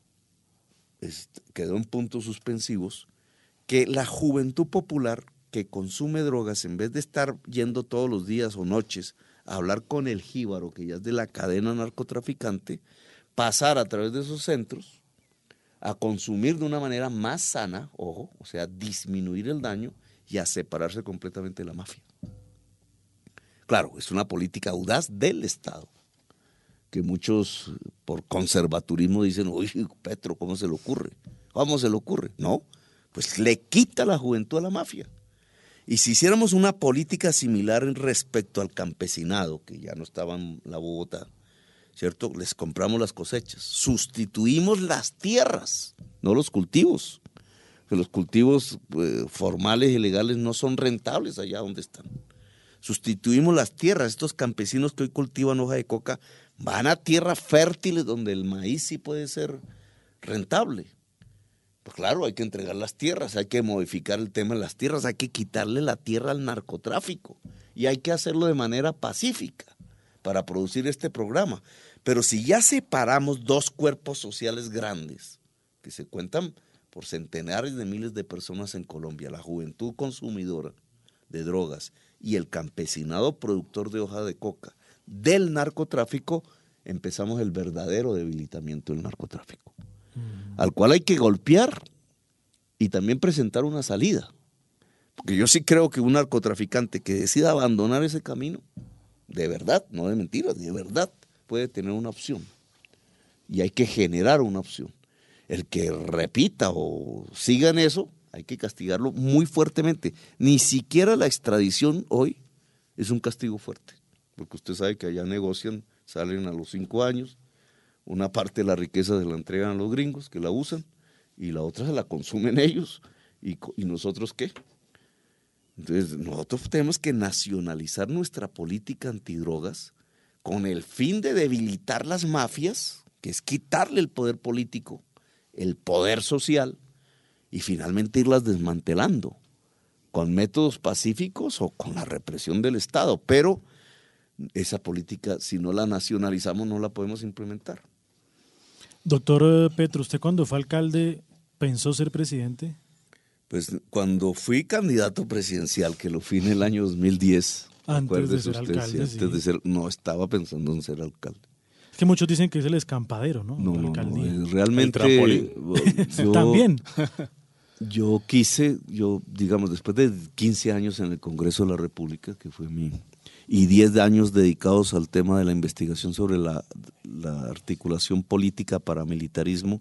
Speaker 1: quedó en puntos suspensivos, que la juventud popular que consume drogas, en vez de estar yendo todos los días o noches a hablar con el jíbaro, que ya es de la cadena narcotraficante, pasar a través de esos centros a consumir de una manera más sana, ojo, o sea, disminuir el daño y a separarse completamente de la mafia. Claro, es una política audaz del Estado, que muchos por conservaturismo dicen, uy, Petro, ¿cómo se le ocurre? ¿Cómo se le ocurre? No, pues le quita la juventud a la mafia. Y si hiciéramos una política similar respecto al campesinado, que ya no estaba en la Bogotá, ¿cierto? Les compramos las cosechas, sustituimos las tierras, no los cultivos, que los cultivos formales y legales no son rentables allá donde están. Sustituimos las tierras. Estos campesinos que hoy cultivan hoja de coca van a tierras fértiles donde el maíz sí puede ser rentable. Pues claro, hay que entregar las tierras, hay que modificar el tema de las tierras, hay que quitarle la tierra al narcotráfico y hay que hacerlo de manera pacífica para producir este programa. Pero si ya separamos dos cuerpos sociales grandes que se cuentan por centenares de miles de personas en Colombia, la juventud consumidora de drogas y el campesinado productor de hoja de coca del narcotráfico, empezamos el verdadero debilitamiento del narcotráfico, al cual hay que golpear y también presentar una salida. Porque yo sí creo que un narcotraficante que decida abandonar ese camino, de verdad, no de mentiras, de verdad, puede tener una opción. Y hay que generar una opción. El que repita o siga en eso, hay que castigarlo muy fuertemente. Ni siquiera la extradición hoy es un castigo fuerte. Porque usted sabe que allá negocian, salen a los 5 años, una parte de la riqueza se la entregan a los gringos que la usan y la otra se la consumen ellos. ¿Y nosotros qué? Entonces nosotros tenemos que nacionalizar nuestra política antidrogas con el fin de debilitar las mafias, que es quitarle el poder político, el poder social, y finalmente irlas desmantelando con métodos pacíficos o con la represión del Estado. Pero esa política, si no la nacionalizamos, no la podemos implementar.
Speaker 2: Doctor Petro, ¿usted cuando fue alcalde pensó ser presidente?
Speaker 1: Pues cuando fui candidato presidencial, que lo fui en el año 2010,
Speaker 2: antes de ser alcalde,
Speaker 1: antes de ser, no estaba pensando en ser alcalde.
Speaker 2: Es que muchos dicen que es el escampadero, ¿no?
Speaker 1: No, realmente
Speaker 2: también.
Speaker 1: Yo quise, digamos, después de 15 años en el Congreso de la República, que fue y 10 años dedicados al tema de la investigación sobre la articulación política paramilitarismo,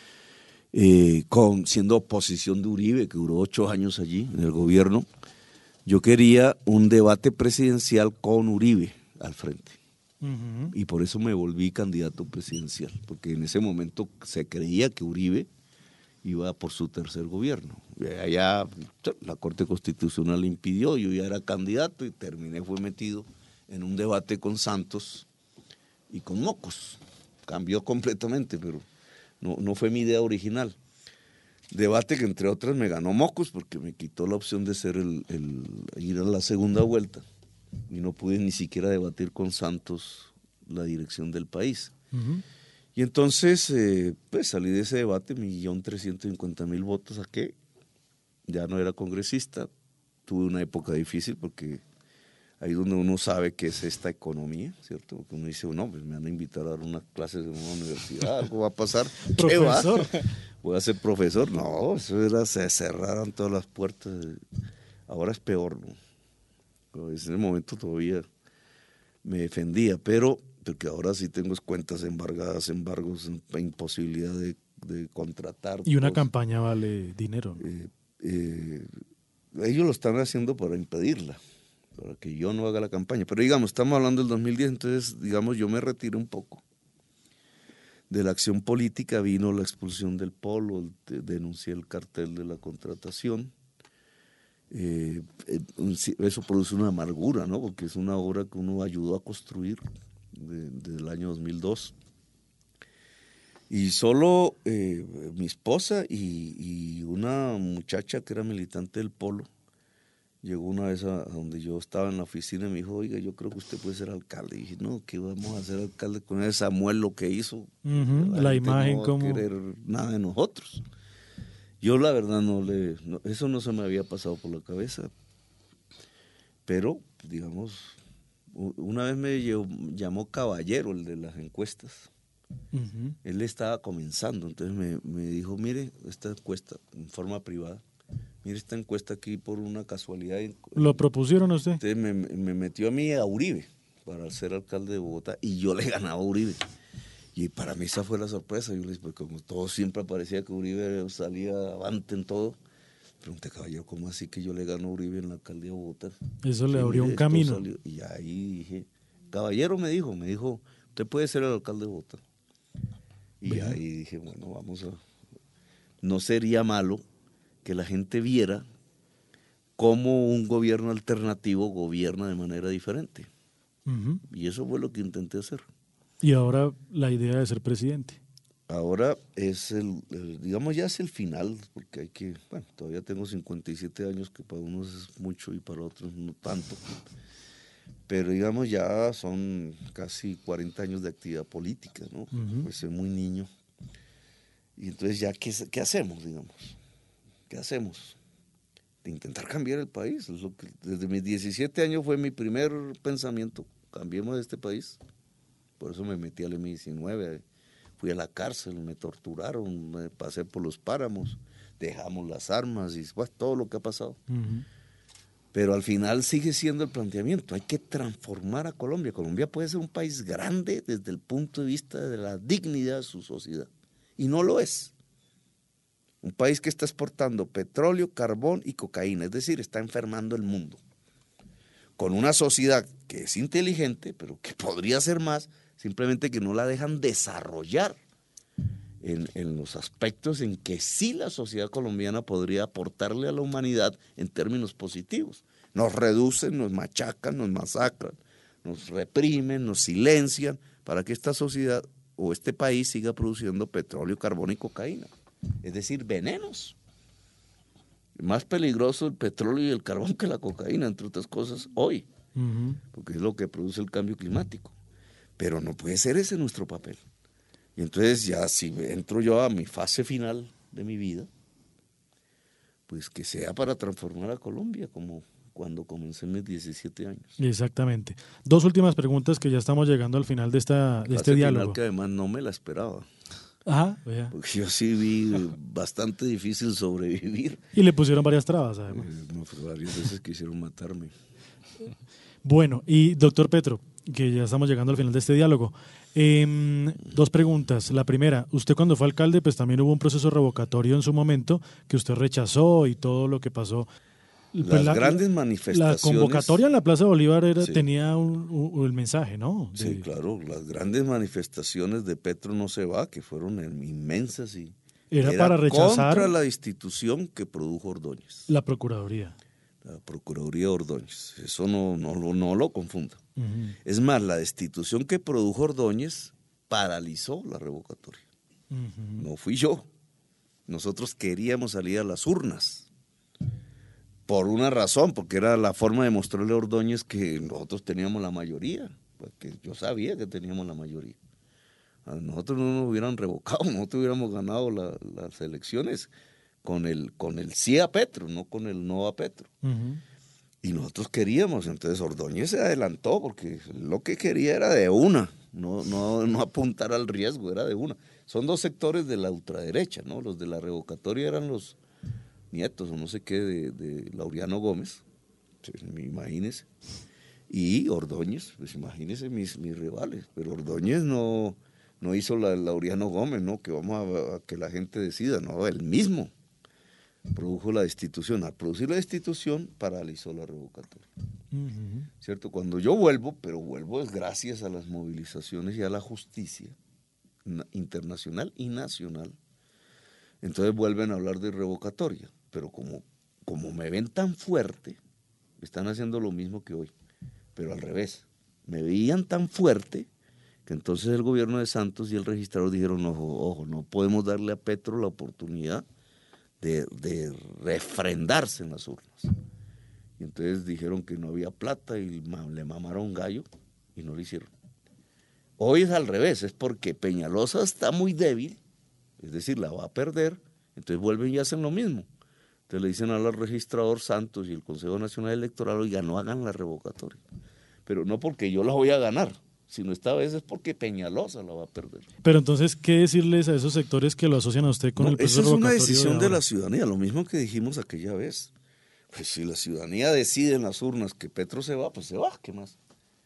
Speaker 1: siendo oposición de Uribe, que duró 8 años allí en el gobierno, yo quería un debate presidencial con Uribe al frente. Uh-huh. Y por eso me volví candidato presidencial, porque en ese momento se creía que Uribe iba por su tercer gobierno. Allá la Corte Constitucional le impidió, yo ya era candidato y fue metido en un debate con Santos y con Mocos. Cambió completamente, pero no fue mi idea original. Debate que entre otras me ganó Mocos porque me quitó la opción de ser ir a la segunda vuelta y no pude ni siquiera debatir con Santos la dirección del país. Uh-huh. Y entonces, pues salí de ese debate, 1.350.000 votos saqué, ya no era congresista, tuve una época difícil porque ahí donde uno sabe qué es esta economía, ¿cierto? Porque uno dice, no, pues me van a invitar a dar unas clases en una universidad, algo va a pasar. ¿Qué va? ¿Voy a ser profesor? No, eso era, se cerraron todas las puertas. Ahora es peor, ¿no? En ese momento todavía me defendía, pero porque ahora sí tengo cuentas embargadas, embargos, imposibilidad de contratar.
Speaker 2: Y una campaña vale dinero.
Speaker 1: Ellos lo están haciendo para impedirla, para que yo no haga la campaña. Pero digamos, estamos hablando del 2010, entonces digamos yo me retiré un poco de la acción política, vino la expulsión del Polo, denuncié el cartel de la contratación. Eso produce una amargura, ¿no? Porque es una obra que uno ayudó a construir desde el año 2002 y solo mi esposa y una muchacha que era militante del Polo llegó una vez a donde yo estaba en la oficina y me dijo, oiga, yo creo que usted puede ser alcalde. Y dije, no, ¿qué vamos a hacer alcalde con ese Samuel lo que hizo?
Speaker 2: Uh-huh, la imagen
Speaker 1: no
Speaker 2: como...
Speaker 1: va a querer nada de nosotros. Yo la verdad eso no se me había pasado por la cabeza, pero digamos, una vez me llamó Caballero, el de las encuestas. Uh-huh. Él estaba comenzando, entonces me dijo, mire, esta encuesta en forma privada, mire esta encuesta aquí por una casualidad.
Speaker 2: ¿Lo propusieron a usted?
Speaker 1: Entonces me metió a mí a Uribe para ser alcalde de Bogotá y yo le ganaba a Uribe. Y para mí esa fue la sorpresa. Yo le dije, porque como todo siempre parecía que Uribe salía avante en todo, pregunté, caballero, ¿cómo así que yo le gano a Uribe en la alcaldía de Bogotá?
Speaker 2: Eso le abrió un camino.
Speaker 1: Y ahí dije, caballero me dijo, usted puede ser el alcalde de Bogotá. Y bien. Ahí dije, bueno, vamos a... No sería malo que la gente viera cómo un gobierno alternativo gobierna de manera diferente.
Speaker 2: Ujú.
Speaker 1: Y eso fue lo que intenté hacer.
Speaker 2: Y ahora la idea de ser presidente.
Speaker 1: Ahora es digamos, ya es el final, porque todavía tengo 57 años, que para unos es mucho y para otros no tanto. Pero digamos, ya son casi 40 años de actividad política, ¿no?
Speaker 2: Uh-huh.
Speaker 1: Pues soy muy niño. Y entonces ya, ¿qué hacemos, digamos? ¿Qué hacemos? De intentar cambiar el país. Es lo que, desde mis 17 años fue mi primer pensamiento. Cambiemos este país. Por eso me metí al M-19. Fui a la cárcel, me torturaron, me pasé por los páramos, dejamos las armas y todo lo que ha pasado.
Speaker 2: Uh-huh.
Speaker 1: Pero al final sigue siendo el planteamiento, hay que transformar a Colombia. Colombia puede ser un país grande desde el punto de vista de la dignidad de su sociedad, y no lo es. Un país que está exportando petróleo, carbón y cocaína, es decir, está enfermando el mundo. Con una sociedad que es inteligente, pero que podría ser más, simplemente que no la dejan desarrollar en los aspectos en que sí la sociedad colombiana podría aportarle a la humanidad en términos positivos. Nos reducen, nos machacan, nos masacran, nos reprimen, nos silencian, para que esta sociedad o este país siga produciendo petróleo, carbón y cocaína. Es decir, venenos. Más peligroso el petróleo y el carbón que la cocaína, entre otras cosas, hoy,
Speaker 2: Uh-huh.
Speaker 1: porque es lo que produce el cambio climático. Pero no puede ser ese nuestro papel. Y entonces ya si entro yo a mi fase final de mi vida, pues que sea para transformar a Colombia, como cuando comencé mis 17 años.
Speaker 2: Exactamente. Dos últimas preguntas que ya estamos llegando al final de este
Speaker 1: Fase
Speaker 2: diálogo.
Speaker 1: final que además no me la esperaba.
Speaker 2: Ajá, vea.
Speaker 1: Porque yo sí vi bastante difícil sobrevivir.
Speaker 2: Y le pusieron varias trabas, además.
Speaker 1: Varias veces quisieron matarme.
Speaker 2: Bueno, y doctor Petro, que ya estamos llegando al final de este diálogo. Dos preguntas. La primera, usted cuando fue alcalde, pues también hubo un proceso revocatorio en su momento que usted rechazó y todo lo que pasó.
Speaker 1: Las grandes manifestaciones.
Speaker 2: La convocatoria en la Plaza Bolívar
Speaker 1: Sí.
Speaker 2: tenía el mensaje, ¿no?
Speaker 1: Sí, claro, las grandes manifestaciones de Petro no se va, que fueron inmensas y
Speaker 2: Era para rechazar
Speaker 1: contra la institución que produjo Ordóñez.
Speaker 2: la Procuraduría.
Speaker 1: La Procuraduría Ordóñez. Eso no lo confunda.
Speaker 2: Uh-huh.
Speaker 1: Es más, la destitución que produjo Ordóñez paralizó la revocatoria.
Speaker 2: Uh-huh.
Speaker 1: No fui yo. Nosotros queríamos salir a las urnas. Por una razón, porque era la forma de mostrarle a Ordóñez que nosotros teníamos la mayoría. Porque yo sabía que teníamos la mayoría. A nosotros no nos hubieran revocado, nosotros hubiéramos ganado las elecciones con el sí a Petro, no con el no a Petro.
Speaker 2: Uh-huh.
Speaker 1: Y nosotros queríamos, entonces Ordóñez se adelantó porque lo que quería era de una, no apuntar al riesgo, era de una. Son dos sectores de la ultraderecha, ¿no? Los de la revocatoria eran los nietos o no sé qué de Laureano Gómez, imagínense, y Ordóñez, pues imagínense mis rivales, pero Ordóñez no hizo la Laureano Gómez, ¿no? Que vamos a que la gente decida, no, él mismo produjo la destitución. Al producir la destitución, paralizó la revocatoria.
Speaker 2: Uh-huh.
Speaker 1: ¿Cierto? Cuando yo vuelvo, pero vuelvo es gracias a las movilizaciones y a la justicia internacional y nacional, entonces vuelven a hablar de revocatoria, pero como me ven tan fuerte, están haciendo lo mismo que hoy, pero al revés. Me veían tan fuerte que entonces el gobierno de Santos y el registrador dijeron, ojo, no podemos darle a Petro la oportunidad de refrendarse en las urnas. Y entonces dijeron que no había plata y le mamaron gallo y no lo hicieron. Hoy es al revés, es porque Peñalosa está muy débil, es decir, la va a perder, entonces vuelven y hacen lo mismo. Entonces le dicen al registrador Santos y el Consejo Nacional Electoral, oiga, no hagan la revocatoria. Pero no porque yo la voy a ganar, sino esta vez es porque Peñalosa la va a perder.
Speaker 2: Pero entonces, ¿qué decirles a esos sectores que lo asocian a usted con el proceso
Speaker 1: esa es una
Speaker 2: revocatorio
Speaker 1: decisión de
Speaker 2: ahora?
Speaker 1: la ciudadanía, lo mismo que dijimos aquella vez. Pues si la ciudadanía decide en las urnas que Petro se va, pues se va, ¿qué más?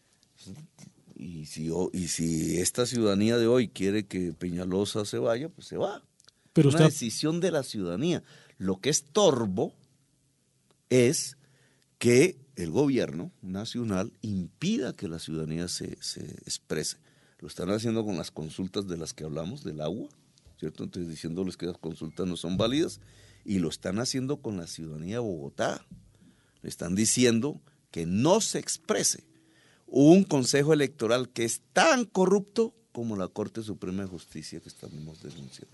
Speaker 1: Y si esta ciudadanía de hoy quiere que Peñalosa se vaya, pues se va.
Speaker 2: Pero
Speaker 1: Es
Speaker 2: usted
Speaker 1: una decisión de la ciudadanía. Lo que es torbo es que el gobierno nacional impida que la ciudadanía se exprese. Lo están haciendo con las consultas de las que hablamos, del agua, ¿cierto? Entonces diciéndoles que las consultas no son válidas, y lo están haciendo con la ciudadanía de Bogotá, Le están diciendo que no se exprese un Consejo Electoral que es tan corrupto como la Corte Suprema de Justicia que estamos denunciando.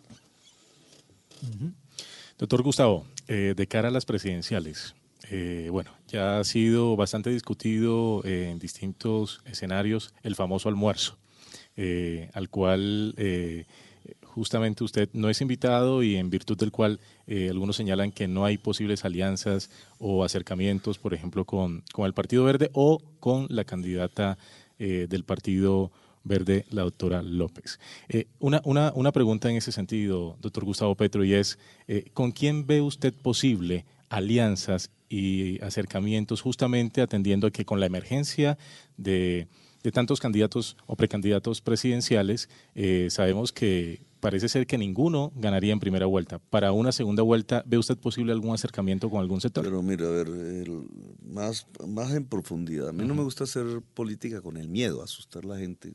Speaker 3: Doctor Gustavo, de cara a las presidenciales, bueno, ya ha sido bastante discutido en distintos escenarios el famoso almuerzo, al cual justamente usted no es invitado y en virtud del cual algunos señalan que no hay posibles alianzas o acercamientos, por ejemplo, con el Partido Verde o con la candidata del Partido Verde, la doctora López. Una pregunta en ese sentido, doctor Gustavo Petro, y es, ¿con quién ve usted posible alianzas y acercamientos justamente atendiendo a que con la emergencia de tantos candidatos o precandidatos presidenciales, sabemos que parece ser que ninguno ganaría en primera vuelta? Para una segunda vuelta, ¿ve usted posible algún acercamiento con algún sector?
Speaker 1: Pero mira, a ver, más en profundidad. A mí no me gusta hacer política con el miedo, asustar a la gente.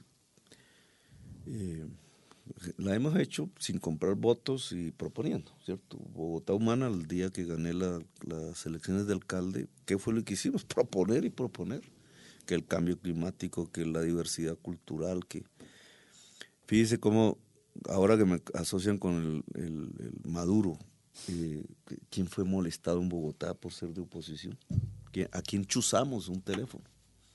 Speaker 1: La hemos hecho sin comprar votos y proponiendo, ¿cierto? Bogotá Humana, el día que gané las elecciones de alcalde, ¿qué fue lo que hicimos? Proponer y proponer. Que el cambio climático, que la diversidad cultural, que... Fíjese cómo, ahora que me asocian con el Maduro, ¿quién fue molestado en Bogotá por ser de oposición? ¿A quién chuzamos un teléfono?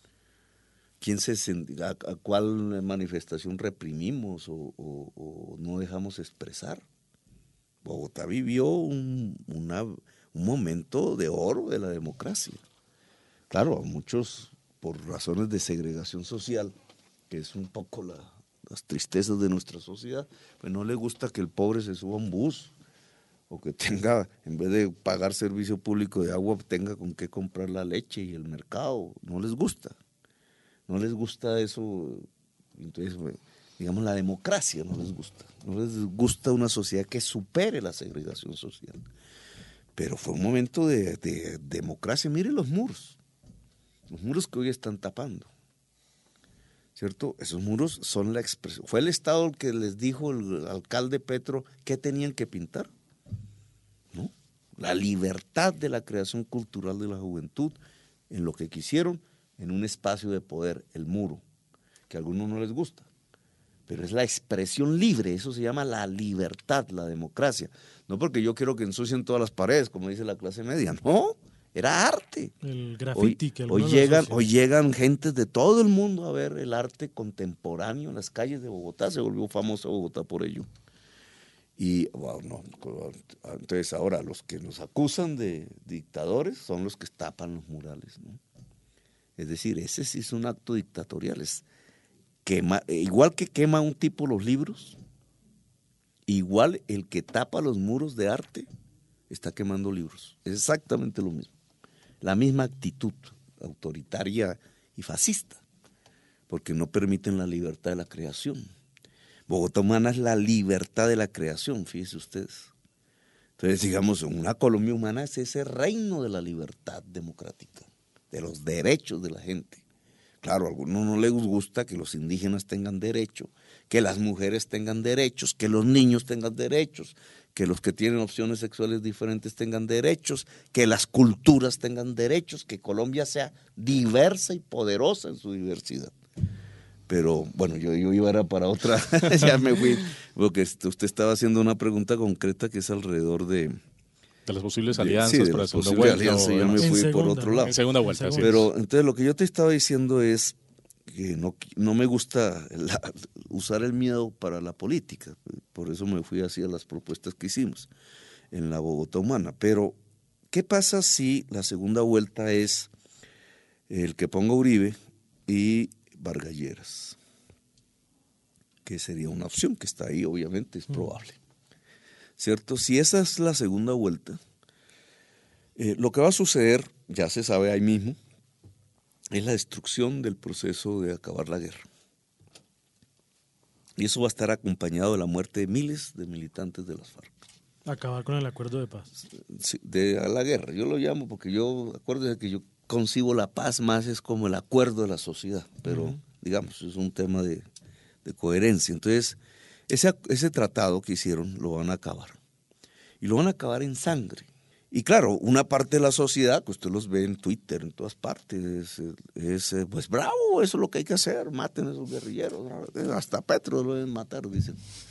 Speaker 1: ¿A cuál manifestación reprimimos o no dejamos expresar? Bogotá vivió un momento de oro de la democracia. Claro, a muchos, por razones de segregación social, que es un poco las tristezas de nuestra sociedad, pues no le gusta que el pobre se suba a un bus o que tenga, en vez de pagar servicio público de agua, tenga con qué comprar la leche y el mercado. No les gusta. No les gusta eso. Entonces, digamos, la democracia no les gusta. No les gusta una sociedad que supere la segregación social. Pero fue un momento de democracia. Miren los muros que hoy están tapando, ¿cierto? Esos muros son la expresión. Fue el Estado el que les dijo el alcalde Petro qué tenían que pintar, ¿no? La libertad de la creación cultural de la juventud en lo que quisieron, en un espacio de poder, el muro, que a algunos no les gusta, pero es la expresión libre. Eso se llama la libertad, la democracia. No porque yo quiero que ensucien todas las paredes, como dice la clase media, no. Era arte.
Speaker 2: El graffiti que
Speaker 1: hoy llegan gentes de todo el mundo a ver el arte contemporáneo en las calles de Bogotá. Se volvió famosa Bogotá por ello. Y bueno, entonces ahora los que nos acusan de dictadores son los que tapan los murales, ¿no? Es decir, ese sí es un acto dictatorial. Igual que quema un tipo los libros, igual el que tapa los muros de arte está quemando libros. Es exactamente lo mismo. La misma actitud autoritaria y fascista, porque no permiten la libertad de la creación. Bogotá Humana es la libertad de la creación, fíjense ustedes. Entonces, digamos, una Colombia Humana es ese reino de la libertad democrática, de los derechos de la gente. Claro, a algunos no les gusta que los indígenas tengan derecho, que las mujeres tengan derechos, que los niños tengan derechos, que los que tienen opciones sexuales diferentes tengan derechos, que las culturas tengan derechos, que Colombia sea diversa y poderosa en su diversidad. Pero bueno, yo iba para otra, ya me fui, porque usted estaba haciendo una pregunta concreta que es alrededor de
Speaker 3: las posibles alianzas para la segunda vuelta.
Speaker 1: Ya me fui por otro lado.
Speaker 3: En segunda vuelta, sí.
Speaker 1: Pero entonces lo que yo te estaba diciendo es que no me gusta usar el miedo para la política. Por eso me fui hacia las propuestas que hicimos en la Bogotá Humana. Pero, ¿qué pasa si la segunda vuelta es el que ponga Uribe y Vargas Lleras? Que sería una opción que está ahí, obviamente, es probable. ¿Cierto? Si esa es la segunda vuelta, lo que va a suceder, ya se sabe ahí mismo, es la destrucción del proceso de acabar la guerra. Y eso va a estar acompañado de la muerte de miles de militantes de las FARC.
Speaker 2: Acabar con el acuerdo de paz.
Speaker 1: Sí, de la guerra, yo lo llamo porque acuérdense que yo concibo la paz más es como el acuerdo de la sociedad, pero digamos, es un tema de coherencia. Entonces, ese tratado que hicieron lo van a acabar. Y lo van a acabar en sangre. Y claro, una parte de la sociedad, que usted los ve en Twitter, en todas partes, pues bravo, eso es lo que hay que hacer, maten a esos guerrilleros, hasta Petro lo deben matar, dicen.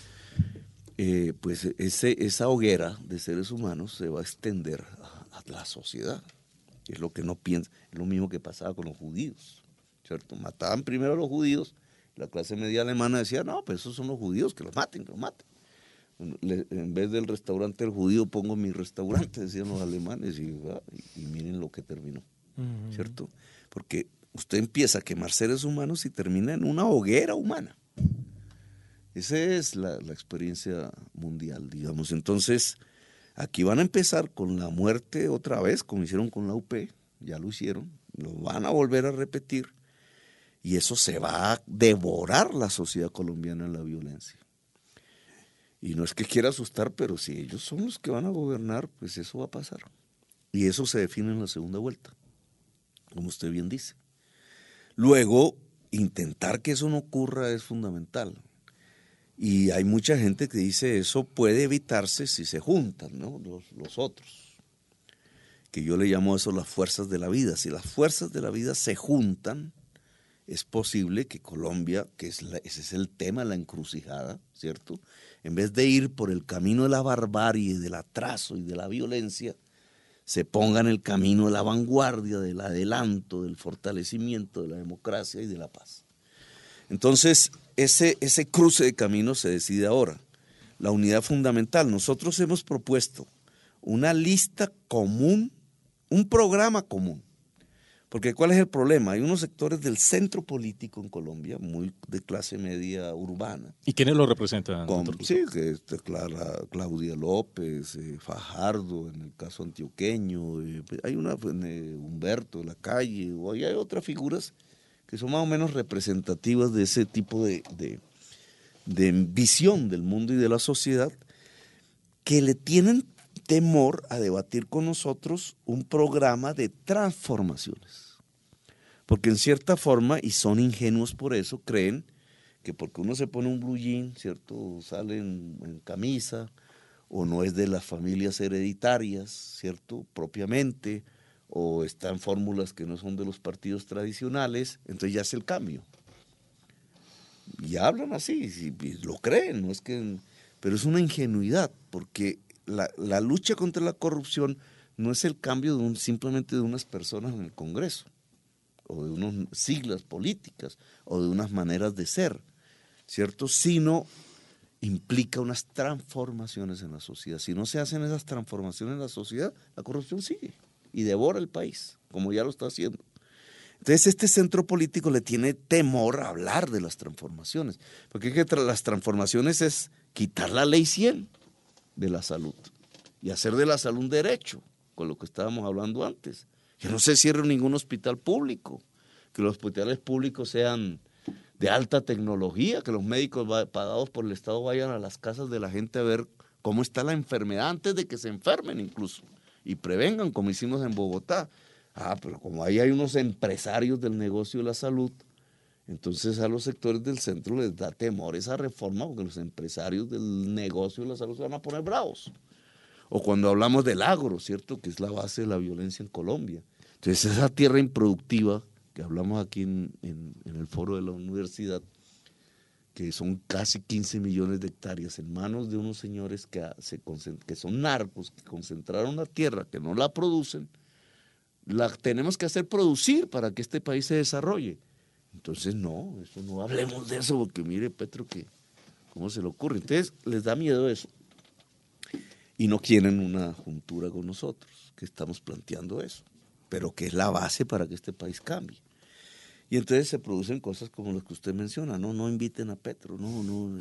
Speaker 1: Pues esa hoguera de seres humanos se va a extender a la sociedad. Es lo que no piensa, es lo mismo que pasaba con los judíos, ¿cierto? Mataban primero a los judíos, la clase media alemana decía, no, pues esos son los judíos, que los maten, que los maten. En vez del restaurante del judío pongo mi restaurante, decían los alemanes, y miren lo que terminó, ¿cierto? Porque usted empieza a quemar seres humanos y termina en una hoguera humana. Esa es la experiencia mundial, digamos. Entonces, aquí van a empezar con la muerte otra vez, como hicieron con la UP, ya lo hicieron, lo van a volver a repetir, y eso se va a devorar la sociedad colombiana en la violencia. Y no es que quiera asustar, pero si ellos son los que van a gobernar, pues eso va a pasar. Y eso se define en la segunda vuelta, como usted bien dice. Luego, intentar que eso no ocurra es fundamental. Y hay mucha gente que dice eso puede evitarse si se juntan, ¿no? Los otros. Que yo le llamo a eso las fuerzas de la vida. Si las fuerzas de la vida se juntan, es posible que Colombia, ese es el tema, la encrucijada, ¿cierto? En vez de ir por el camino de la barbarie, del atraso y de la violencia, se ponga en el camino de la vanguardia, del adelanto, del fortalecimiento de la democracia y de la paz. Entonces, ese cruce de caminos se decide ahora. La unidad fundamental. Nosotros hemos propuesto una lista común, un programa común. Porque ¿cuál es el problema? Hay unos sectores del centro político en Colombia, muy de clase media urbana.
Speaker 3: ¿Y quiénes lo representan?
Speaker 1: Sí, Claudia López, Fajardo, en el caso antioqueño, hay Humberto de la Calle, o hay otras figuras que son más o menos representativas de ese tipo de visión del mundo y de la sociedad, que le tienen temor a debatir con nosotros un programa de transformaciones. Porque en cierta forma, y son ingenuos por eso, creen que porque uno se pone un blue jean, ¿cierto? O sale en camisa, o no es de las familias hereditarias, ¿cierto? Propiamente, o está en fórmulas que no son de los partidos tradicionales, entonces ya es el cambio. Y hablan así, y lo creen, no es que, pero es una ingenuidad, porque la lucha contra la corrupción no es el cambio simplemente de unas personas en el Congreso, o de unas siglas políticas, o de unas maneras de ser, ¿cierto? Sino implica unas transformaciones en la sociedad. Si no se hacen esas transformaciones en la sociedad, la corrupción sigue y devora el país, como ya lo está haciendo. Entonces este centro político le tiene temor a hablar de las transformaciones, porque las transformaciones es quitar la ley 100 de la salud y hacer de la salud un derecho, con lo que estábamos hablando antes. Que no se cierre ningún hospital público, que los hospitales públicos sean de alta tecnología, que los médicos pagados por el Estado vayan a las casas de la gente a ver cómo está la enfermedad antes de que se enfermen incluso, y prevengan, como hicimos en Bogotá. Pero como ahí hay unos empresarios del negocio de la salud, entonces a los sectores del centro les da temor esa reforma, porque los empresarios del negocio de la salud se van a poner bravos. O cuando hablamos del agro, ¿cierto? Que es la base de la violencia en Colombia. Entonces esa tierra improductiva que hablamos aquí en el foro de la universidad, que son casi 15 millones de hectáreas en manos de unos señores que son narcos, que concentraron la tierra, que no la producen, la tenemos que hacer producir para que este país se desarrolle. Entonces no hablemos de eso, porque mire Petro, ¿cómo se le ocurre? Entonces les da miedo eso. Y no quieren una juntura con nosotros, que estamos planteando eso, pero que es la base para que este país cambie. Y entonces se producen cosas como las que usted menciona, no inviten a Petro, bueno.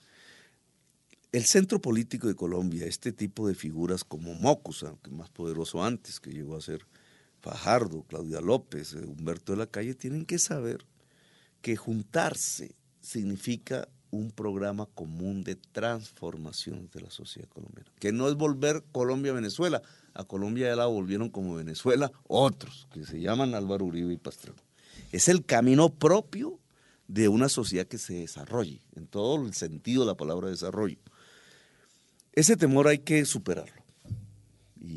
Speaker 1: El centro político de Colombia, este tipo de figuras como Mocus, aunque más poderoso antes, que llegó a ser Fajardo, Claudia López, Humberto de la Calle, tienen que saber que juntarse significa un programa común de transformación de la sociedad colombiana, que no es volver Colombia a Venezuela. A Colombia ya la volvieron como Venezuela otros, que se llaman Álvaro Uribe y Pastrana. Es el camino propio de una sociedad que se desarrolle, en todo el sentido de la palabra desarrollo. Ese temor hay que superarlo. Y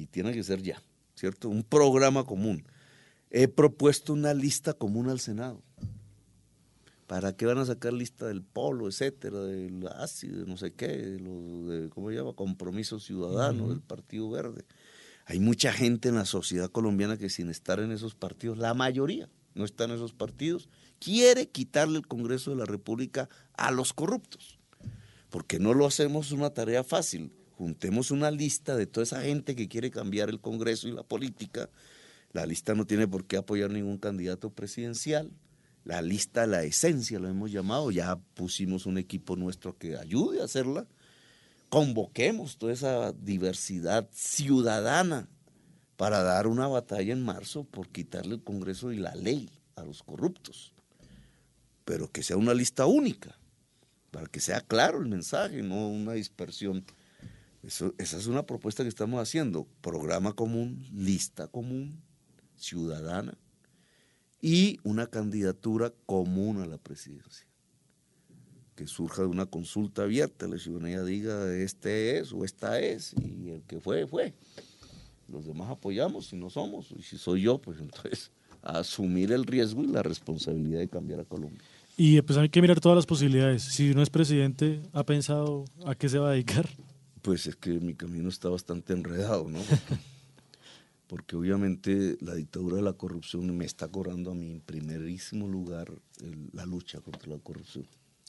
Speaker 1: tiene que ser ya, ¿cierto? Un programa común. He propuesto una lista común al Senado. ¿Para qué van a sacar lista del Polo, etcétera, del ácido, no sé qué, ¿cómo se llama? Compromiso Ciudadano, del Partido Verde? Hay mucha gente en la sociedad colombiana que sin estar en esos partidos, la mayoría no está en esos partidos, quiere quitarle el Congreso de la República a los corruptos. Porque no lo hacemos una tarea fácil. Juntemos una lista de toda esa gente que quiere cambiar el Congreso y la política. La lista no tiene por qué apoyar ningún candidato presidencial. La lista de la esencia, lo hemos llamado, ya pusimos un equipo nuestro que ayude a hacerla. Convoquemos toda esa diversidad ciudadana para dar una batalla en marzo por quitarle el Congreso y la ley a los corruptos. Pero que sea una lista única, para que sea claro el mensaje, no una dispersión. Esa es una propuesta que estamos haciendo, programa común, lista común, ciudadana, y una candidatura común a la presidencia, que surja de una consulta abierta, la ciudadanía diga este es o esta es, y el que fue, fue. Los demás apoyamos, si no somos, y si soy yo, pues entonces a asumir el riesgo y la responsabilidad de cambiar a Colombia.
Speaker 2: Y pues hay que mirar todas las posibilidades. Si uno es presidente, ¿ha pensado a qué se va a dedicar?
Speaker 1: Pues es que mi camino está bastante enredado, ¿no? Porque obviamente la dictadura de la corrupción me está cobrando a mí en primerísimo lugar la lucha contra la corrupción.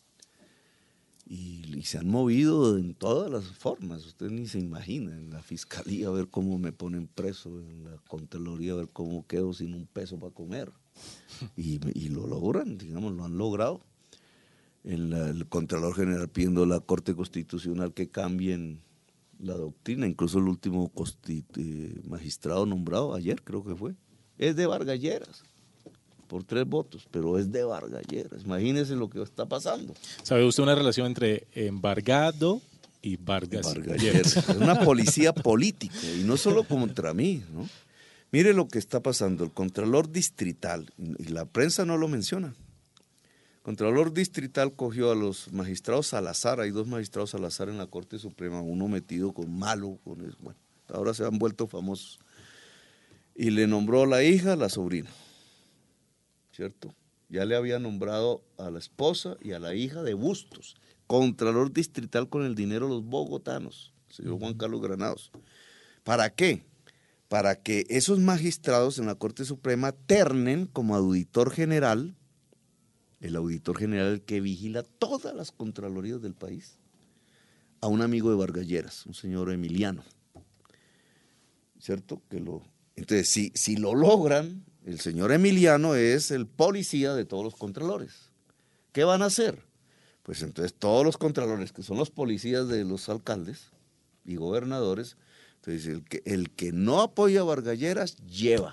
Speaker 1: Y se han movido en todas las formas, usted ni se imagina, en la fiscalía a ver cómo me ponen preso, en la Contraloría a ver cómo quedo sin un peso para comer. Y lo logran, digamos, lo han logrado. El Contralor General pidiendo a la Corte Constitucional que cambien la doctrina, incluso el último magistrado nombrado ayer, creo que fue, es de Vargas Lleras, por 3 votos, pero es de Vargas Lleras. Imagínese lo que está pasando.
Speaker 3: ¿Sabe usted una relación entre embargado y Vargas Lleras?
Speaker 1: Es una policía política, y no solo contra mí, ¿no? Mire lo que está pasando, el Contralor Distrital, y la prensa no lo menciona. Contralor Distrital cogió a los magistrados Salazar, hay 2 magistrados Salazar en la Corte Suprema, uno metido con malo, bueno, ahora se han vuelto famosos, y le nombró a la hija, a la sobrina, ¿cierto? Ya le había nombrado a la esposa y a la hija de Bustos, Contralor Distrital con el dinero de los bogotanos, el señor Juan Carlos Granados. ¿Para qué? Para que esos magistrados en la Corte Suprema ternen como auditor general, el auditor general que vigila todas las contralorías del país, a un amigo de Vargas Lleras, un señor Emiliano, ¿cierto? Entonces, si lo logran, el señor Emiliano es el policía de todos los contralores. ¿Qué van a hacer? Pues entonces todos los contralores, que son los policías de los alcaldes y gobernadores, entonces el que no apoya a Vargas Lleras, lleva.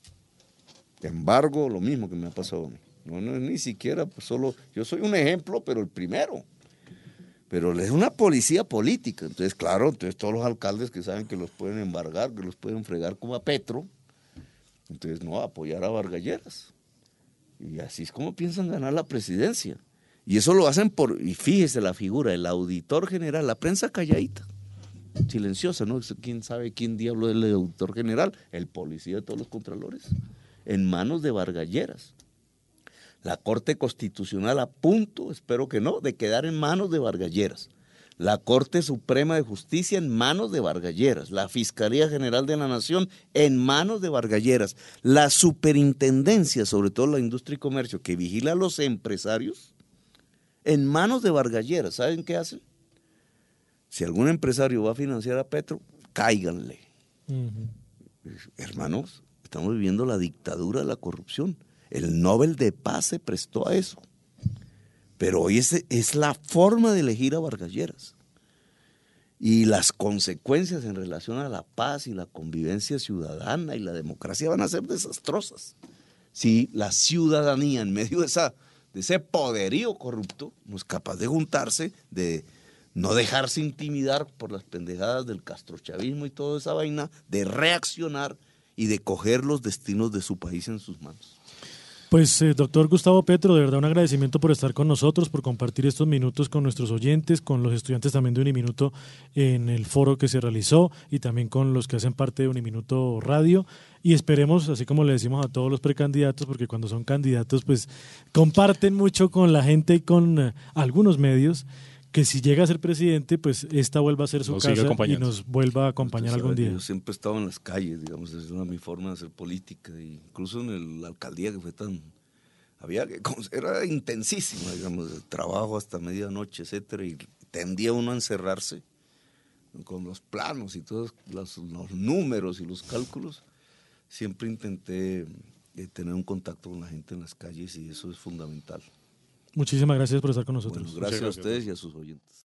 Speaker 1: Embargo, lo mismo que me ha pasado a mí. No es ni siquiera, pues solo, yo soy un ejemplo, pero el primero. Pero es una policía política. Entonces, claro, todos los alcaldes que saben que los pueden embargar, que los pueden fregar como a Petro, entonces no, apoyar a Vargas Lleras. Y así es como piensan ganar la presidencia. Y eso lo hacen y fíjese la figura, el auditor general, la prensa calladita, silenciosa, ¿no? ¿Quién sabe quién diablo es el auditor general? El policía de todos los contralores, en manos de Vargas Lleras. La Corte Constitucional a punto, espero que no, de quedar en manos de Vargas Lleras. La Corte Suprema de Justicia en manos de Vargas Lleras. La Fiscalía General de la Nación en manos de Vargas Lleras. La Superintendencia, sobre todo la Industria y Comercio, que vigila a los empresarios, en manos de Vargas Lleras. ¿Saben qué hacen? Si algún empresario va a financiar a Petro, cáiganle. Hermanos, estamos viviendo la dictadura de la corrupción. El Nobel de Paz se prestó a eso. Pero hoy es la forma de elegir a Vargas Lleras. Y las consecuencias en relación a la paz y la convivencia ciudadana y la democracia van a ser desastrosas. Si la ciudadanía en medio de ese poderío corrupto no es capaz de juntarse, de no dejarse intimidar por las pendejadas del castrochavismo y toda esa vaina, de reaccionar y de coger los destinos de su país en sus manos.
Speaker 2: Pues doctor Gustavo Petro, de verdad un agradecimiento por estar con nosotros, por compartir estos minutos con nuestros oyentes, con los estudiantes también de Uniminuto en el foro que se realizó y también con los que hacen parte de Uniminuto Radio. Y esperemos, así como le decimos a todos los precandidatos, porque cuando son candidatos pues comparten mucho con la gente y con algunos medios, que si llega a ser presidente, pues esta vuelva a ser su casa y nos vuelva a acompañar algún día.
Speaker 1: Yo siempre he estado en las calles, digamos, es mi forma de hacer política, incluso en la alcaldía que fue era intensísima, digamos, el trabajo hasta medianoche, etcétera, y tendía uno a encerrarse con los planos y todos los números y los cálculos. Siempre intenté tener un contacto con la gente en las calles y eso es fundamental.
Speaker 2: Muchísimas gracias por estar con nosotros.
Speaker 1: Bueno, gracias a ustedes y a sus oyentes.